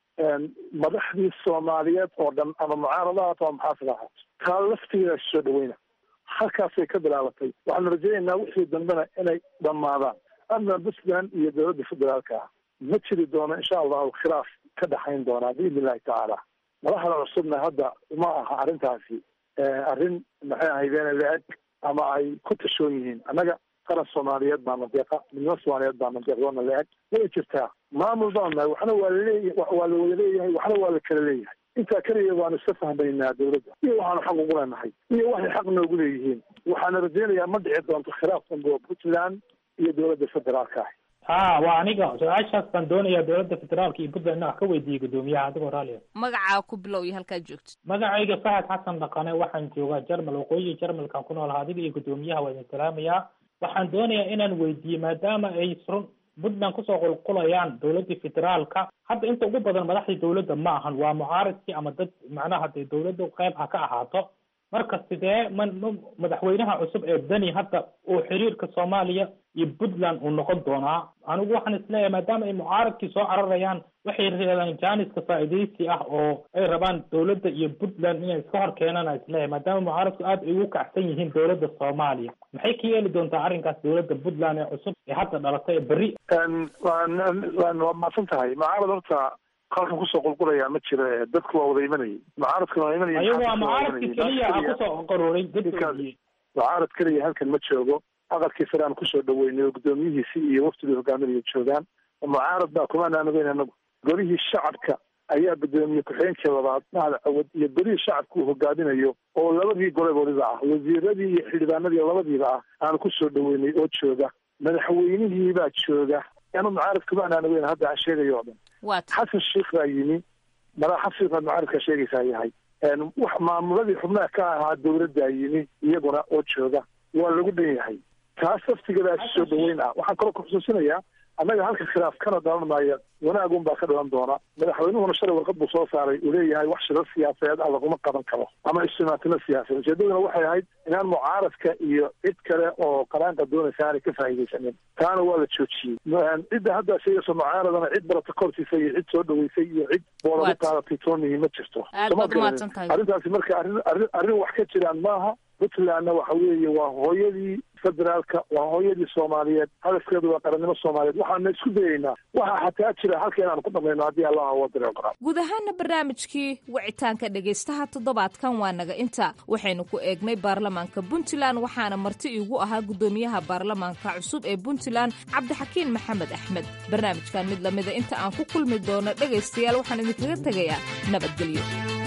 madaxdii soomaaliyeed oo dhan ama mucaaradahaat ama maxaafid ahaat taa laftigeeda isu soo dhaweyna halkaasay ka bilaabatay waxaanu rajaynaynaa wixii dambena inay dhammaadaan ama puntland iyo dowladda federaalka ah ma jiri doono insha allahu khilaaf ka dhaxayn doonaa biidni illahi tacaala madaxda cusubna hadda ma aha arrintaasi arrin maxay ahaydeena la-eg ama ay ku tashoon yihiin annaga qaran soomaaliyeed baana deeqa midnimo soomaaliyeed baana deeqdoona la-eg way jirtaa maamul baan nahay waxna waa laleeya waa la wada leeyahay waxna waa la kala leeyahay intaa keliya waanu iska fahmaynaa dowladda iyo waxaanu xaq ugu leenahay iyo waxay xaq noogu leeyihiin waxaana rajaynayaa ma dhici doonto khilaaf dambo puntland iyo dowladda federaalka ah ha waa aniga su-aashaas baan doonayaa dowladda federaalka iyo puntland wax ka weydiiyey guddoomiyaha adigoo raallia magacaa ku bilow iyo halkaad joogtid magacayga fahad xasan dhaqane waxaan joogaa jarmal waqooyi jarmalkan ku noolaha adiga iyo guddoomiyaha waa idin salaamayaa waxaan doonayaa inaan weydiiyey maadaama ay run puntland kusoo qulqulayaan dowladda federaalka hadda inta ugu badan madaxdii dowladda ma ahan waa mucaaridkii ama dad macnaha dee dowladda qayb ha ka ahaato marka sidee man madaxweynaha cusub ee deni hadda uu xiriirka soomaaliya iyo puntland uu noqon doonaa anigu waxaan isleeyahay maadaama ay mucaaradkii soo cararayaan waxay reebaan jaaniska faa'iidaysi ah oo ay rabaan dowladda iyo puntland inay iska hor keenaan aan isleeyahay maadaama mucaaradku aad ay ugu kacsan yihiin dowladda soomaaliya maxay ka yeeli doontaa arrinkaas dowladda puntland ee cusub ee hadda dhalatay ee berri waa mahadsan tahay mucaarad horta halkan kusoo qulqulayaa ma jiro dadku waa wada imanayay mucaaradkuna waa imanayay ayagu waa mucaaradkii keliya a kusoo qaruuray dadkoodii mucaarad keliya halkan ma joogo aqalkii sare aan kusoo dhaweynay oo guddoomiyihiisii iyo waftigii hogaaminaya joogaan mucaarad baa kumaanaan ogeyn anagu golihii shacabka ayaa guddoomiye ku-xigeenkii labaad mahad cawad iyo golihii shacabka uu hogaaminayo oo labadii goleboodiba ah wasiiradii iyo xildhibaanadii labadiiba ah aan kusoo dhaweynay oo jooga madaxweynihii baa jooga anu mucaarad kumaanaan ogeyn hadda aan sheegayo oo dhan xasan sheikh baa yimi madax xasan baad mucaaradkaa sheegaysaa yahay wax maamuladii xubnaha ka ahaa dowladdaa yimi iyaguna oo jooga waa lagu dhan yahay taas laftigeeda soo dhaweyn ah waxaan kaloo ku xusuusinayaa annaga halka khilaaf kana dhalan maayo wanaagun baa ka dhalan doona madaxweynuhuna shalay warqad buu soo saaray uu leeyahay wax shirar siyaasadeed ah laguma qaban karo ama ijtimaatino siyaasadeed ujeedaduna waxay ahayd inaan mucaaradka iyo cid kale oo qaraanka doonaysa aanay ka faa'iidaysanin taana waa la joojiyey cidda hadda sheegayso mucaaradana cid barata kortiisa iyo cid soo dhaweysay iyo cid boolagu qaadatay toonihi ma jirto arrintaasi marka arrin arrin arrin wax ka jiraan maaha puntlandna waxa weeye waa hooyadii federaalka waa hooyadii soomaaliyeed hadafkeedu waa qarannimo soomaaliyeed waxaana isku dayaynaa waxaa xataa jira halka inaan ku dhamayno haddii allah wadare qora guud ahaana barnaamijkii wicitaanka dhegaystaha toddobaadkan waa naga inta waxaynu ku eegnay baarlamaanka puntland waxaana marti iigu ahaa guddoomiyaha baarlamaanka cusub ee puntland cabdixakiin maxamed axmed barnaamijkan mid lamida inta aan ku kulmi doono dhegaystayaal waxaan idinkaga tegayaa nabadgelyo.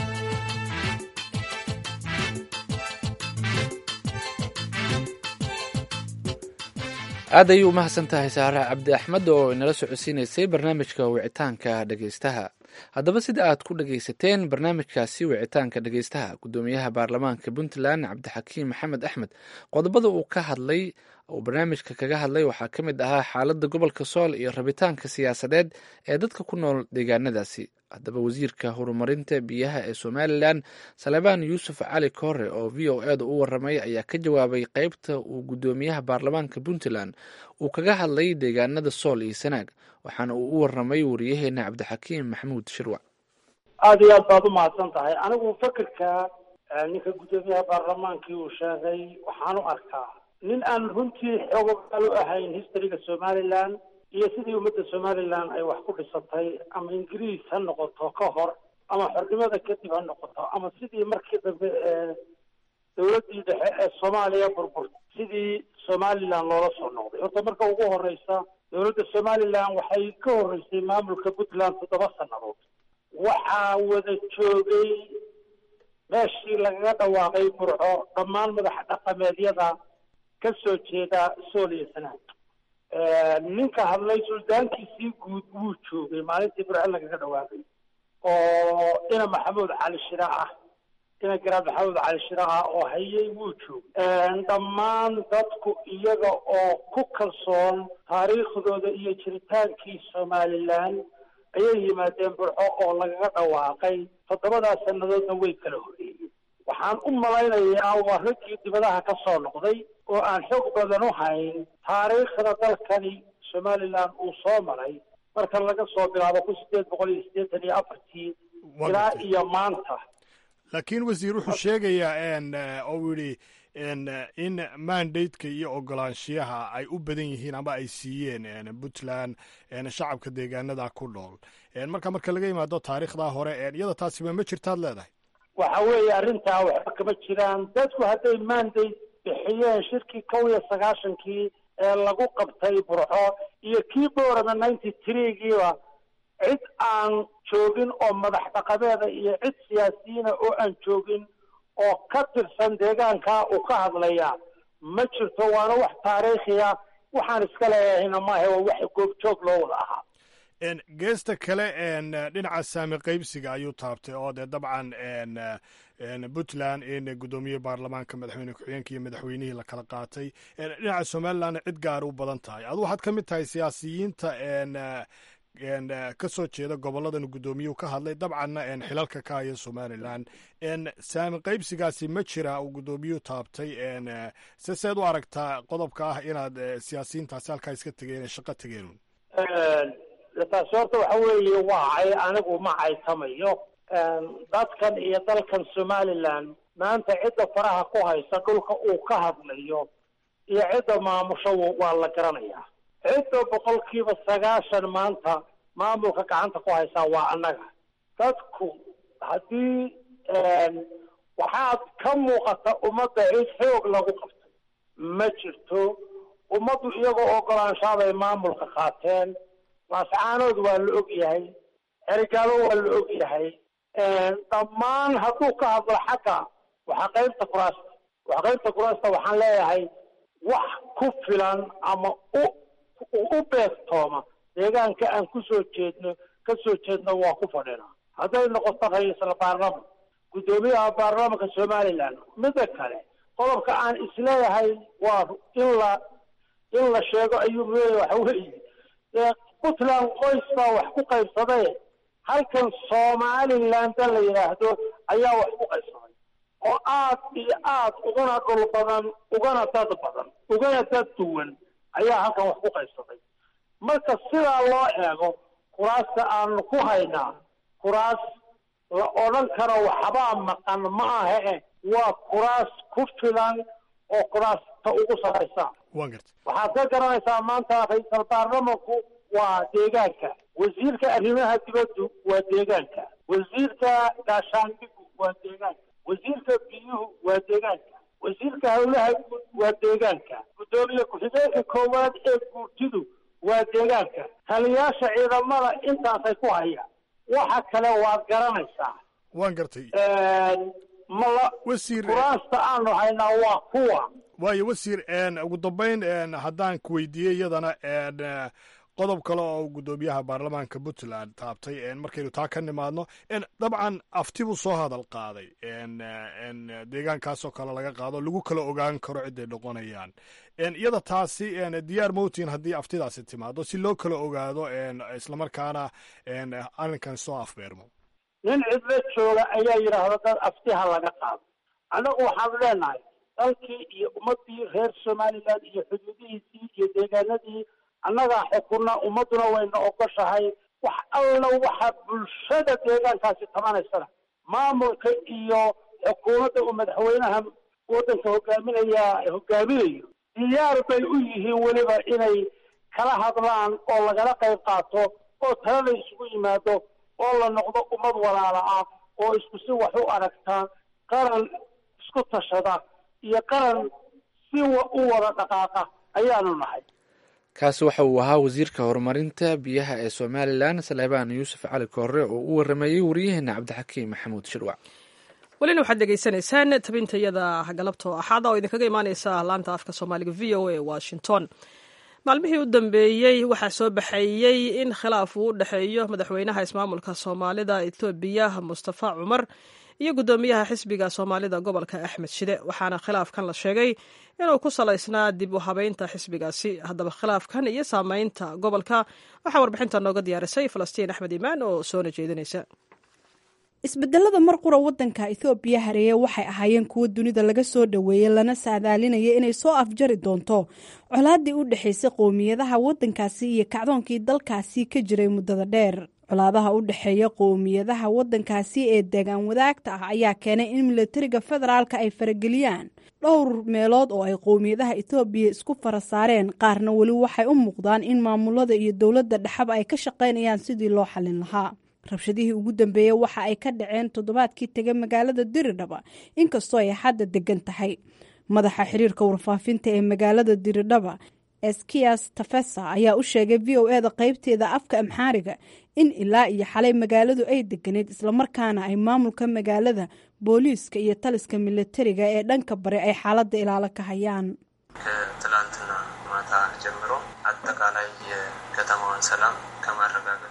aad ayuu umahadsan tahay saare cabdi axmed oo inala socodsiinaysay barnaamijka wicitaanka dhegaystaha. haddaba sida aad ku dhegaysateen barnaamijkaasi wicitaanka dhegaystaha guddoomiyaha baarlamaanka puntland cabdixakiin maxamed axmed qodobada uu ka hadlay uu barnaamijka kaga hadlay waxaa ka mid ahaa xaaladda gobolka sool iyo rabitaanka siyaasadeed ee dadka ku nool deegaanadaasi. haddaba wasiirka horumarinta biyaha ee somalilan salebaan yuusuf cali koore oo v o eda u waramay ayaa ka jawaabay qeybta uu guddoomiyaha baarlamaanka puntland uu kaga hadlay deegaanada sool iyo sanaag waxaana uu u waramay wariyaheena cabdixakiim maxamuud shirwac. aada iyo aad baad u mahadsan tahay. anigu fakerka ninka guddoomiyaha baarlamaankii uu sheegay waxaan u arkaa nin aan runtii xoogogaal u ahayn historyga somalilan iyo sidii ummadda somalilan ay wax ku dhisatay ama ingiriis ha noqoto ka hor ama xornimada kadib ha noqoto ama sidii markii dambe ee dawladdii dhexe ee soomaaliya burburtay sidii somalilan loola soo noqday. horta marka ugu horeysa dawladda somalilan waxay ka horeysay maamulka puntland toddoba sannadood waxaa wada joogay meeshii lagaga dhawaaqay burco dhammaan madax dhaqameedyada ka soo jeeda sool iyo sanaag. ninka hadlay suldaankiisii guud wuu joogay maalintii burco lagaga dhawaaqay oo ina maxamuud cali shira ah ina garaad maxamuud cali shira ah oo hayay wuu joogay. dhammaan dadku iyaga oo ku kalsoon taariikhdooda iyo jiritaankii somalilan ayay yimaadeen burco oo lagaga dhawaaqay toddobadaas sannadoodna way kala horreeyeen. waxaan u malaynayaa waa raggii dibadaha ka soo noqday oo aan xoog badan u hayn taariikhda dalkani somalilan uu soo maray marka laga soo bilaabo kun sideed boqol iyo siddeetan iyo afartii ilaa iyo maanta. laakiin wasiir wuxuu sheegayaa oo uu yidhi in mandateka iyo ogolaanshiyaha ay u badan yihiin ama ay siiyeen puntland shacabka deegaanada ku nool. marka marka laga yimaado taariikhdaa hore iyada taasiba ma jirtaad leedahay? waxa weeye arrintaa waxba kama jiraan. dadku hadday mandate bixiyeen shirkii kow iyo sagaashankii ee lagu qabtay burco iyo kii boorama ninety threegiiba cid aan joogin oo madax dhaqameeda iyo cid siyaasiyiina oo aan joogin oo ka tirsan deegaanka uu ka hadlaya ma jirto. waana wax taariikhiya waxaan iska leeyahayna maaha waa wax goobjoog loo wada ahaa. geesta kale dhinaca saami qaybsiga ayuu taabtay oo dee dabcan puntland in guddoomiye baarlamaanka madaxweyne ku-xigeenka iyo madaxweynihii la kala qaatay. dhinaca somalilandna cid gaar u badan tahay. adu waxaad ka mid tahay siyaasiyiinta ka soo jeeda goboladan guddoomiyuhu ka hadlay dabcanna xilalka ka haya somalilan. saami qaybsigaasi ma jira uu guddoomiyuhu taabtay se seed u aragtaa qodobka ah inaad siyaasiyiintaasi halkaa iska tegeen ee shaqo tegeen? taasi horta waxa weeye waacay anigu ma caytamayo. dadkan iyo dalkan somalilan maanta cidda faraha ku haysa dhulka uu ka hadlayo iyo cidda maamusho waa la garanayaa. cidda boqolkiiba sagaashan maanta maamulka gacanta ku haysaa waa annaga. dadku haddii waxaad ka muuqata ummadda cid xoog lagu qabtay ma jirto. ummaddu iyagoo ogolaanshaabay maamulka qaateen. laascaanood waa la og yahay, xerigaalo waa la og yahay. dhammaan hadduu ka hadlo xagga waxa qaybta kuraasta waxa qaybta kuraasta waxaan leeyahay wax ku filan ama u u beegtooma deegaanka aan ku soo jeedno ka soo jeedno waa ku fadhinaa. hadday noqoto ra-iisul baarlaman guddoomiyaha baarlamanka somalilan. midda kale qodobka aan isleeyahay waa in la in la sheego ayuu leeyahay waxa weeye puntland qoys baa wax ku qaybsadee halkan somaliland la yidhaahdo ayaa wax ku qaybsaday oo aad iyo aad ugana dhul badan ugana dad badan ugana dad duwan ayaa halkan wax ku qaybsaday marka sidaa loo eego kuraasta aanu ku haynaa kuraas la odhan karo waxbaa maqan ma ahe waa kuraas ku filan oo kuraasta ugu saraysa waxaad ka garanaysaa maanta ra-iisul baarlamanku waa deegaanka wasiirka arrimaha dibaddu waa deegaanka wasiirka gaashaandhigu waa deegaanka wasiirka biyuhu waa deegaanka wasiirka howlaha guud waa deegaanka guddoomiye ku-xigeenka koowaad ee guurtidu waa deegaanka taliyaasha ciidamada intaasay ku hayaan waxa kale waad garanaysaa waan gartay mala wasiir kuraasta aanu haynaa waa kuwa waayo wasiir ugu dambayn haddaan ku weydiiyey iyadana qodob kale oo guddoomiyaha baarlamaanka puntland taabtay markaynu taa ka nimaadno dabcan afti buu soo hadal qaaday deegaankaasoo kale laga qaado lagu kala ogaan karo ciday noqonayaan iyada taasi diyaar mowtin haddii aftidaasi timaado si loo kala ogaado islamarkaana arrinkan soo afbeermo nin cidlo jooga ayaa yidhaahda dad aftiha laga qaado annagu waxaanu leenahay dalkii iyo ummadii reer somaliland iyo xuduudihiisii iyo deegaanadii annagaa xukunna ummadduna wayna ogoshahay wax alla waxa bulshada deegaankaasi tabanaysana maamulka iyo xukuumadda uu madaxweynaha waddanka hogaaminaya hogaaminayo diyaar bay u yihiin weliba inay kala hadlaan oo lagala qayb qaato oo talada isugu yimaado oo la noqdo ummad walaala ah oo isku si wax u aragtaa qaran isku tashada iyo qaran si u wada dhaqaaqa ayaanu nahay kaasi waxa uu ahaa wasiirka horumarinta biyaha ee somalilan saleebaan yuusuf cali koore oo u warameeyey waryaheena cabdixakiim maxamuud shirwac welina waxaad dhegaysanaysaan tabintayada galabtoo axaada oo idinkaga imaaneysa laanta afka soomaaliga v o a washington maalmihii u dambeeyey waxaa soo baxeeyey in khilaaf uu u dhexeeyo madaxweynaha ismaamulka soomaalida ethoobiya mustafa cumar iyo guddoomiyaha xisbiga soomaalida gobolka axmed shide waxaana khilaafkan la sheegay inuu ku salaysnaa dib u habeynta xisbigaasi haddaba khilaafkan iyo saameynta gobolka waxaa warbixinta nooga diyaarisay falastiin axmed imaan oo soona jeedinaysa isbedelada mar qura wadanka ethoobiya hareeye waxay ahaayeen kuwo dunida laga soo dhoweeyey lana saadaalinaya inay soo afjari doonto colaadii u dhexaysay qowmiyadaha wadankaasi iyo kacdoonkii dalkaasi ka jiray muddada dheer colaadaha u dhexeeya qowmiyadaha wadankaasi ee deegaan wadaagta ah ayaa keenay in milatariga federaalka ay farageliyaan dhowr meelood oo ay qowmiyadaha ethoobiya isku fara saareen qaarna weli waxay u muuqdaan in maamulada iyo dowladda dhexaba ay ka shaqaynayaan sidii loo xallin lahaa rabshadihii ugu dambeeyey waxa ay ka dhaceen toddobaadkii tegay magaalada diridhaba inkastoo ay hadda degan tahay madaxa xiriirka warfaafinta ee magaalada diridhaba eskias tafesa ayaa u sheegay v o eda qaybteeda afka amxaariga in ilaa iyo xalay magaaladu ay deganeyd islamarkaana ay maamulka magaalada booliiska iyo taliska milatariga ee dhanka bari ay xaaladda ilaalo ka hayaan ከትላንትና ማታ ጀምሮ አጠቃላይ የከተማዋን ሰላም ከማረጋገጥና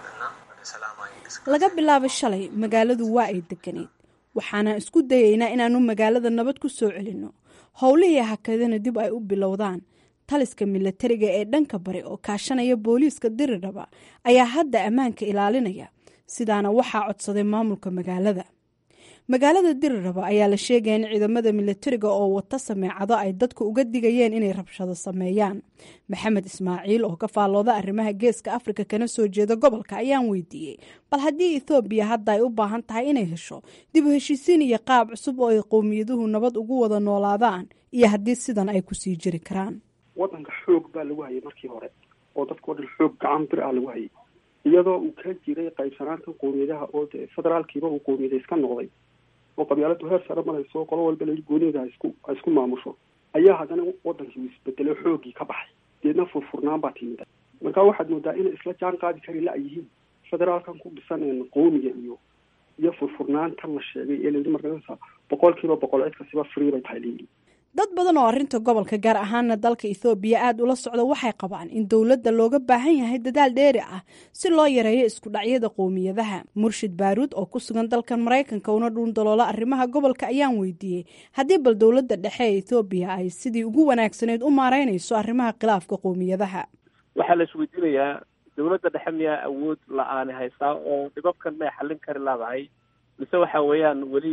laga bilaabo shalay magaaladu waa ay deganeyd waxaana isku dayaynaa inaanu magaalada nabad ku soo celinno howlihii hakadana dib ay u bilowdaan taliska milatariga ee dhanka bari oo kaashanaya booliiska diridhaba ayaa hadda ammaanka ilaalinaya sidaana waxaa codsaday maamulka magaalada magaalada diriraba ayaa la sheegaya in ciidamada milatariga oo wata sameecado ay dadku uga digayeen inay rabshado sameeyaan maxamed ismaaciil oo ka faallooda arrimaha geeska afrika kana soo jeeda gobolka ayaan weydiiyey bal haddii ethoobiya hadda ay u baahan tahay inay hesho dib u heshiisiin iyo qaab cusub oo ay qowmiyaduhu nabad ugu wada noolaadaan iyo haddii sidan ay kusii jiri karaan wadanka xoog baa lagu hayay markii hore oo dadkao dhan xoog gacan bir ah lagu hayay iyadoo uu ka jiray qaybsanaanta qowmiyadaha oo federaalkiiba uu qowmiyada iska noqday oo qabyaaladu heer sare marayso qolo walba la goonida isku isku maamusho ayaa haddana wadankii isbedelay xoogii ka baxay deedna furfurnaan baa timid marka waxaad moodaa inay isla jaan qaadi kari la yihiin federaalkan ku dhisan qowmiga iyo iyo furfurnaantan la sheegay ee layidhi markaasa boqolkiiba boqol cid kasiba free bay tahay leeyihin dad badan oo arrinta gobolka gaar ahaana dalka ethoobiya aada ula socda waxay qabaan in dowladda looga baahan yahay dadaal dheeri ah si loo yareeyo isku dhacyada qowmiyadaha murshid baaruud oo ku sugan dalkan maraykanka una dhuun daloola arrimaha gobolka ayaan weydiiyey haddii bal dowladda dhexe ee ethoobiya ay sidii ugu wanaagsaneyd u maareynayso arrimaha khilaafka qowmiyadaha waxaa la isweydiinayaa dawladda dhexe miyaa awood la-aani haystaa oo dhibabkan may xallin kari laadahay mise waxa weeyaan weli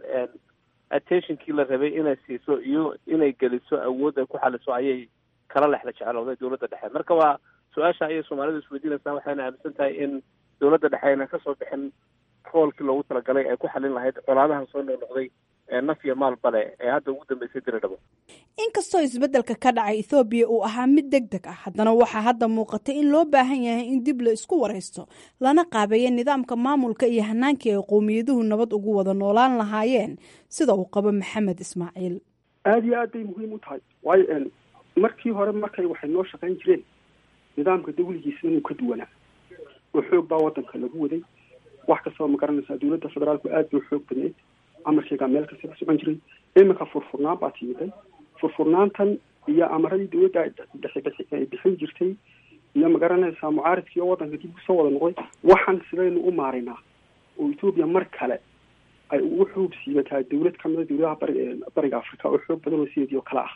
attentionkii la rabay inay siiso iyo inay geliso awood ay ku xaliso ayay kala lexla jecelowday dawladda dhexe. marka waa su-aasha ayay soomaalidu isweydiinaysaa, waxayna aaminsan tahay in dawladda dhexe ayna kasoo bixin roolkii loogu talagalay ay ku xalin lahayd colaadahan soo noqnoqday ee naf iyo maal bale ee hadda ugu dambeysay diridhabo. inkastoo isbeddelka ka dhacay ethoobiya uu ahaa mid deg deg ah, haddana waxaa hadda muuqatay in loo baahan yahay in dib la isku waraysto lana qaabeeyo nidaamka maamulka iyo hanaankii ay qowmiyaduhu nabad ugu wada noolaan lahaayeen, sida uu qabo maxamed ismaaciil. aada iyo aad bay muhiim u tahay, waayo markii hore markay waxay noo shaqayn jireen nidaamka dawligiisa inuu ka duwanaa oo xoog baa wadanka lagu waday. wax kastaba ma garanaysaa, dawladda federaalku aad bay xoog badneyd, amarkeegaa meel kasta ka socon jiray. iminka furfurnaan baa timiday. furfurnaantan iyo amaradii dawladda ay bixin jirtay iyo ma garanaysaa mucaaridkii oo wadanka dib usoo wada noqday. waxaan sidaynu u maarinaa oo etoobiya mar kale ay ugu xoog siibataa dawlad kamida dawladaha bari bariga africa oo xoog badan oo sideedii oo kale ah.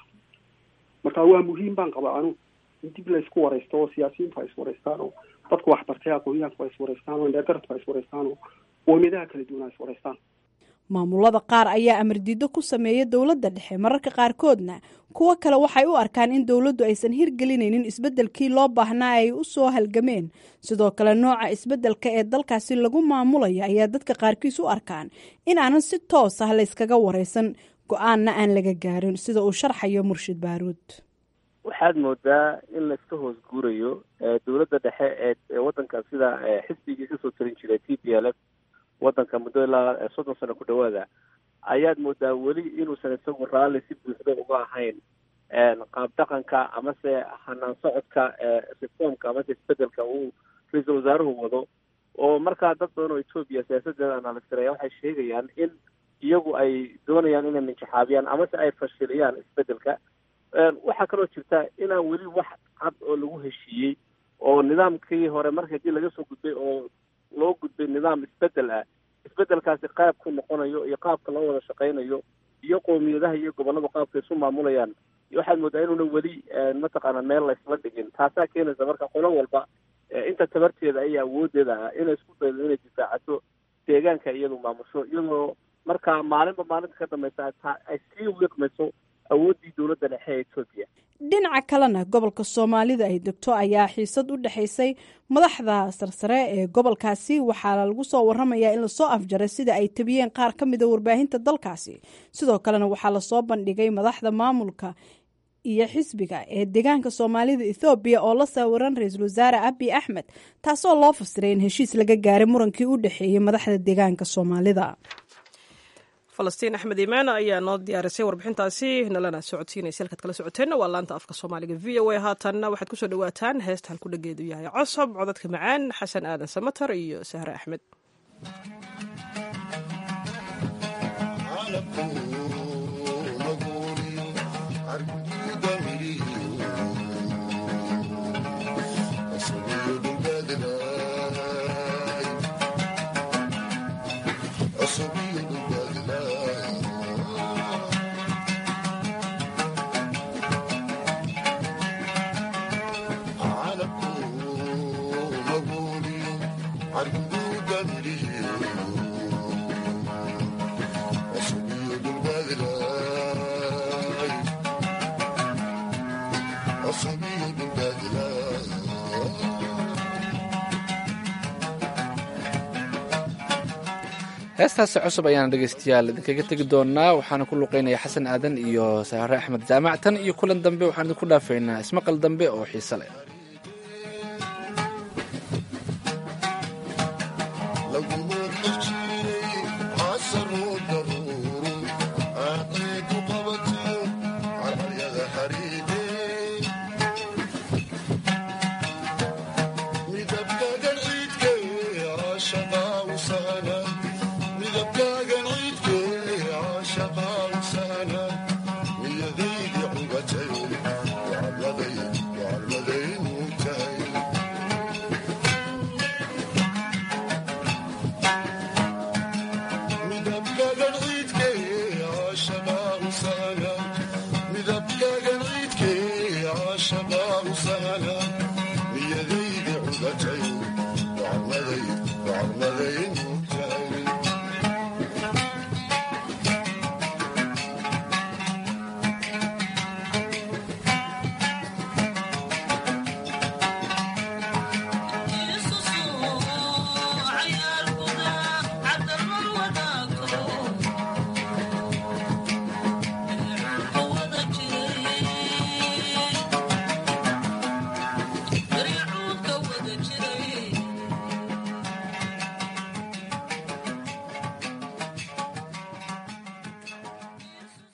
marka waa muhiim baan qabaa anu in dib la isku waraysto oo siyaasiyiintu ay iswaraystaan oo dadku waxbartay aqoonyahanku ay iswaraystaan oo indheergaradku ay iswaraystaan oo qowmiyadaha kala duwan ay iswaraystaan. maamulada qaar ayaa amar diido ku sameeya dowladda dhexe, mararka qaarkoodna kuwo kale waxay u arkaan in dowladdu aysan hirgelinaynin isbeddelkii loo baahnaa ay u soo halgameen. sidoo kale nooca isbeddelka ee dalkaasi lagu maamulaya ayaa dadka qaarkiis u arkaan in aanan si toos ah la yskaga waraysan, go-aanna aan laga gaarin, sida uu sharxayo Murshid Baaruud. waxaad moodaa in layska hoos guurayo dowladda dhexe ee wadanka sida xisbigii kasoo tarin jiray T P L F wadanka muddo ilaa soddon sano ku dhawaada, ayaad moodaa weli inuusan isagu raalli si buuxda uga ahayn qaab dhaqanka amase hanaan socodka reformka amase isbedelka uu ra-iisul wasaaruhu wado. oo markaa dad badan oo Ethiopia siyaasadeeda analysireeya waxay sheegayaan in iyagu ay doonayaan inay minjaxaabiyaan amase ay fashiliyaan isbedelka. waxaa kaloo jirta inaan weli wax cad oo lagu heshiiyey oo nidaamkii hore marka hadii laga soo gudbay oo loo gudbay nidaam isbedel ah, isbedelkaasi qaab ku noqonayo iyo qaabka loo wada shaqaynayo iyo qowmiyadaha iyo gobolada qaabka isu maamulayaan, waxaad moodaa inuuna weli mataqaana meel laysla dhigin. taasaa keenaysa marka qolo walba inta tabarteeda iyo awoodeeda ah inay isku daydo inay difaacato deegaanka iyadu maamusho, iyadoo markaa maalinba maalinta ka dambaysa ay sii wiiqmayso awooddii dowladda dhexe ee Ethiopia. dhinaca kalena gobolka Soomaalida ay degto ayaa xiisad u dhaxaysay madaxda sarsare ee gobolkaasi. waxaa lagu soo waramayaa in lasoo afjaray sida ay tabiyeen qaar ka mida warbaahinta dalkaasi. sidoo kalena waxaa lasoo bandhigay madaxda maamulka iyo xisbiga ee deegaanka Soomaalida Ethiopia oo la sawiran ra-iisul wasaare Abiy Ahmed, taasoo loo fasiray in heshiis laga gaaray murankii u dhaxeeyay madaxda deegaanka Soomaalida. falastiin axmed iimaan ayaa noo diyaarisay warbixintaasi, nalana socodsiinaysa. halkaad kala socoteenna waa laanta afka soomaaliga v o a. haatanna waxaad kusoo dhawaataan heesta halku dhageedu yahay cosob, codadka macaan xasan aadan samatar iyo sahre axmed. heestaasi cusub ayaan dhegeystayaal idinkaga tegi doonaa. waxaana ku luqeynaya xasan aadan iyo sahre axmed jaamac. tan iyo kulan dambe waxaan idinku dhaafaynaa ismaqal dambe oo xiise leh. Midabka ciidkee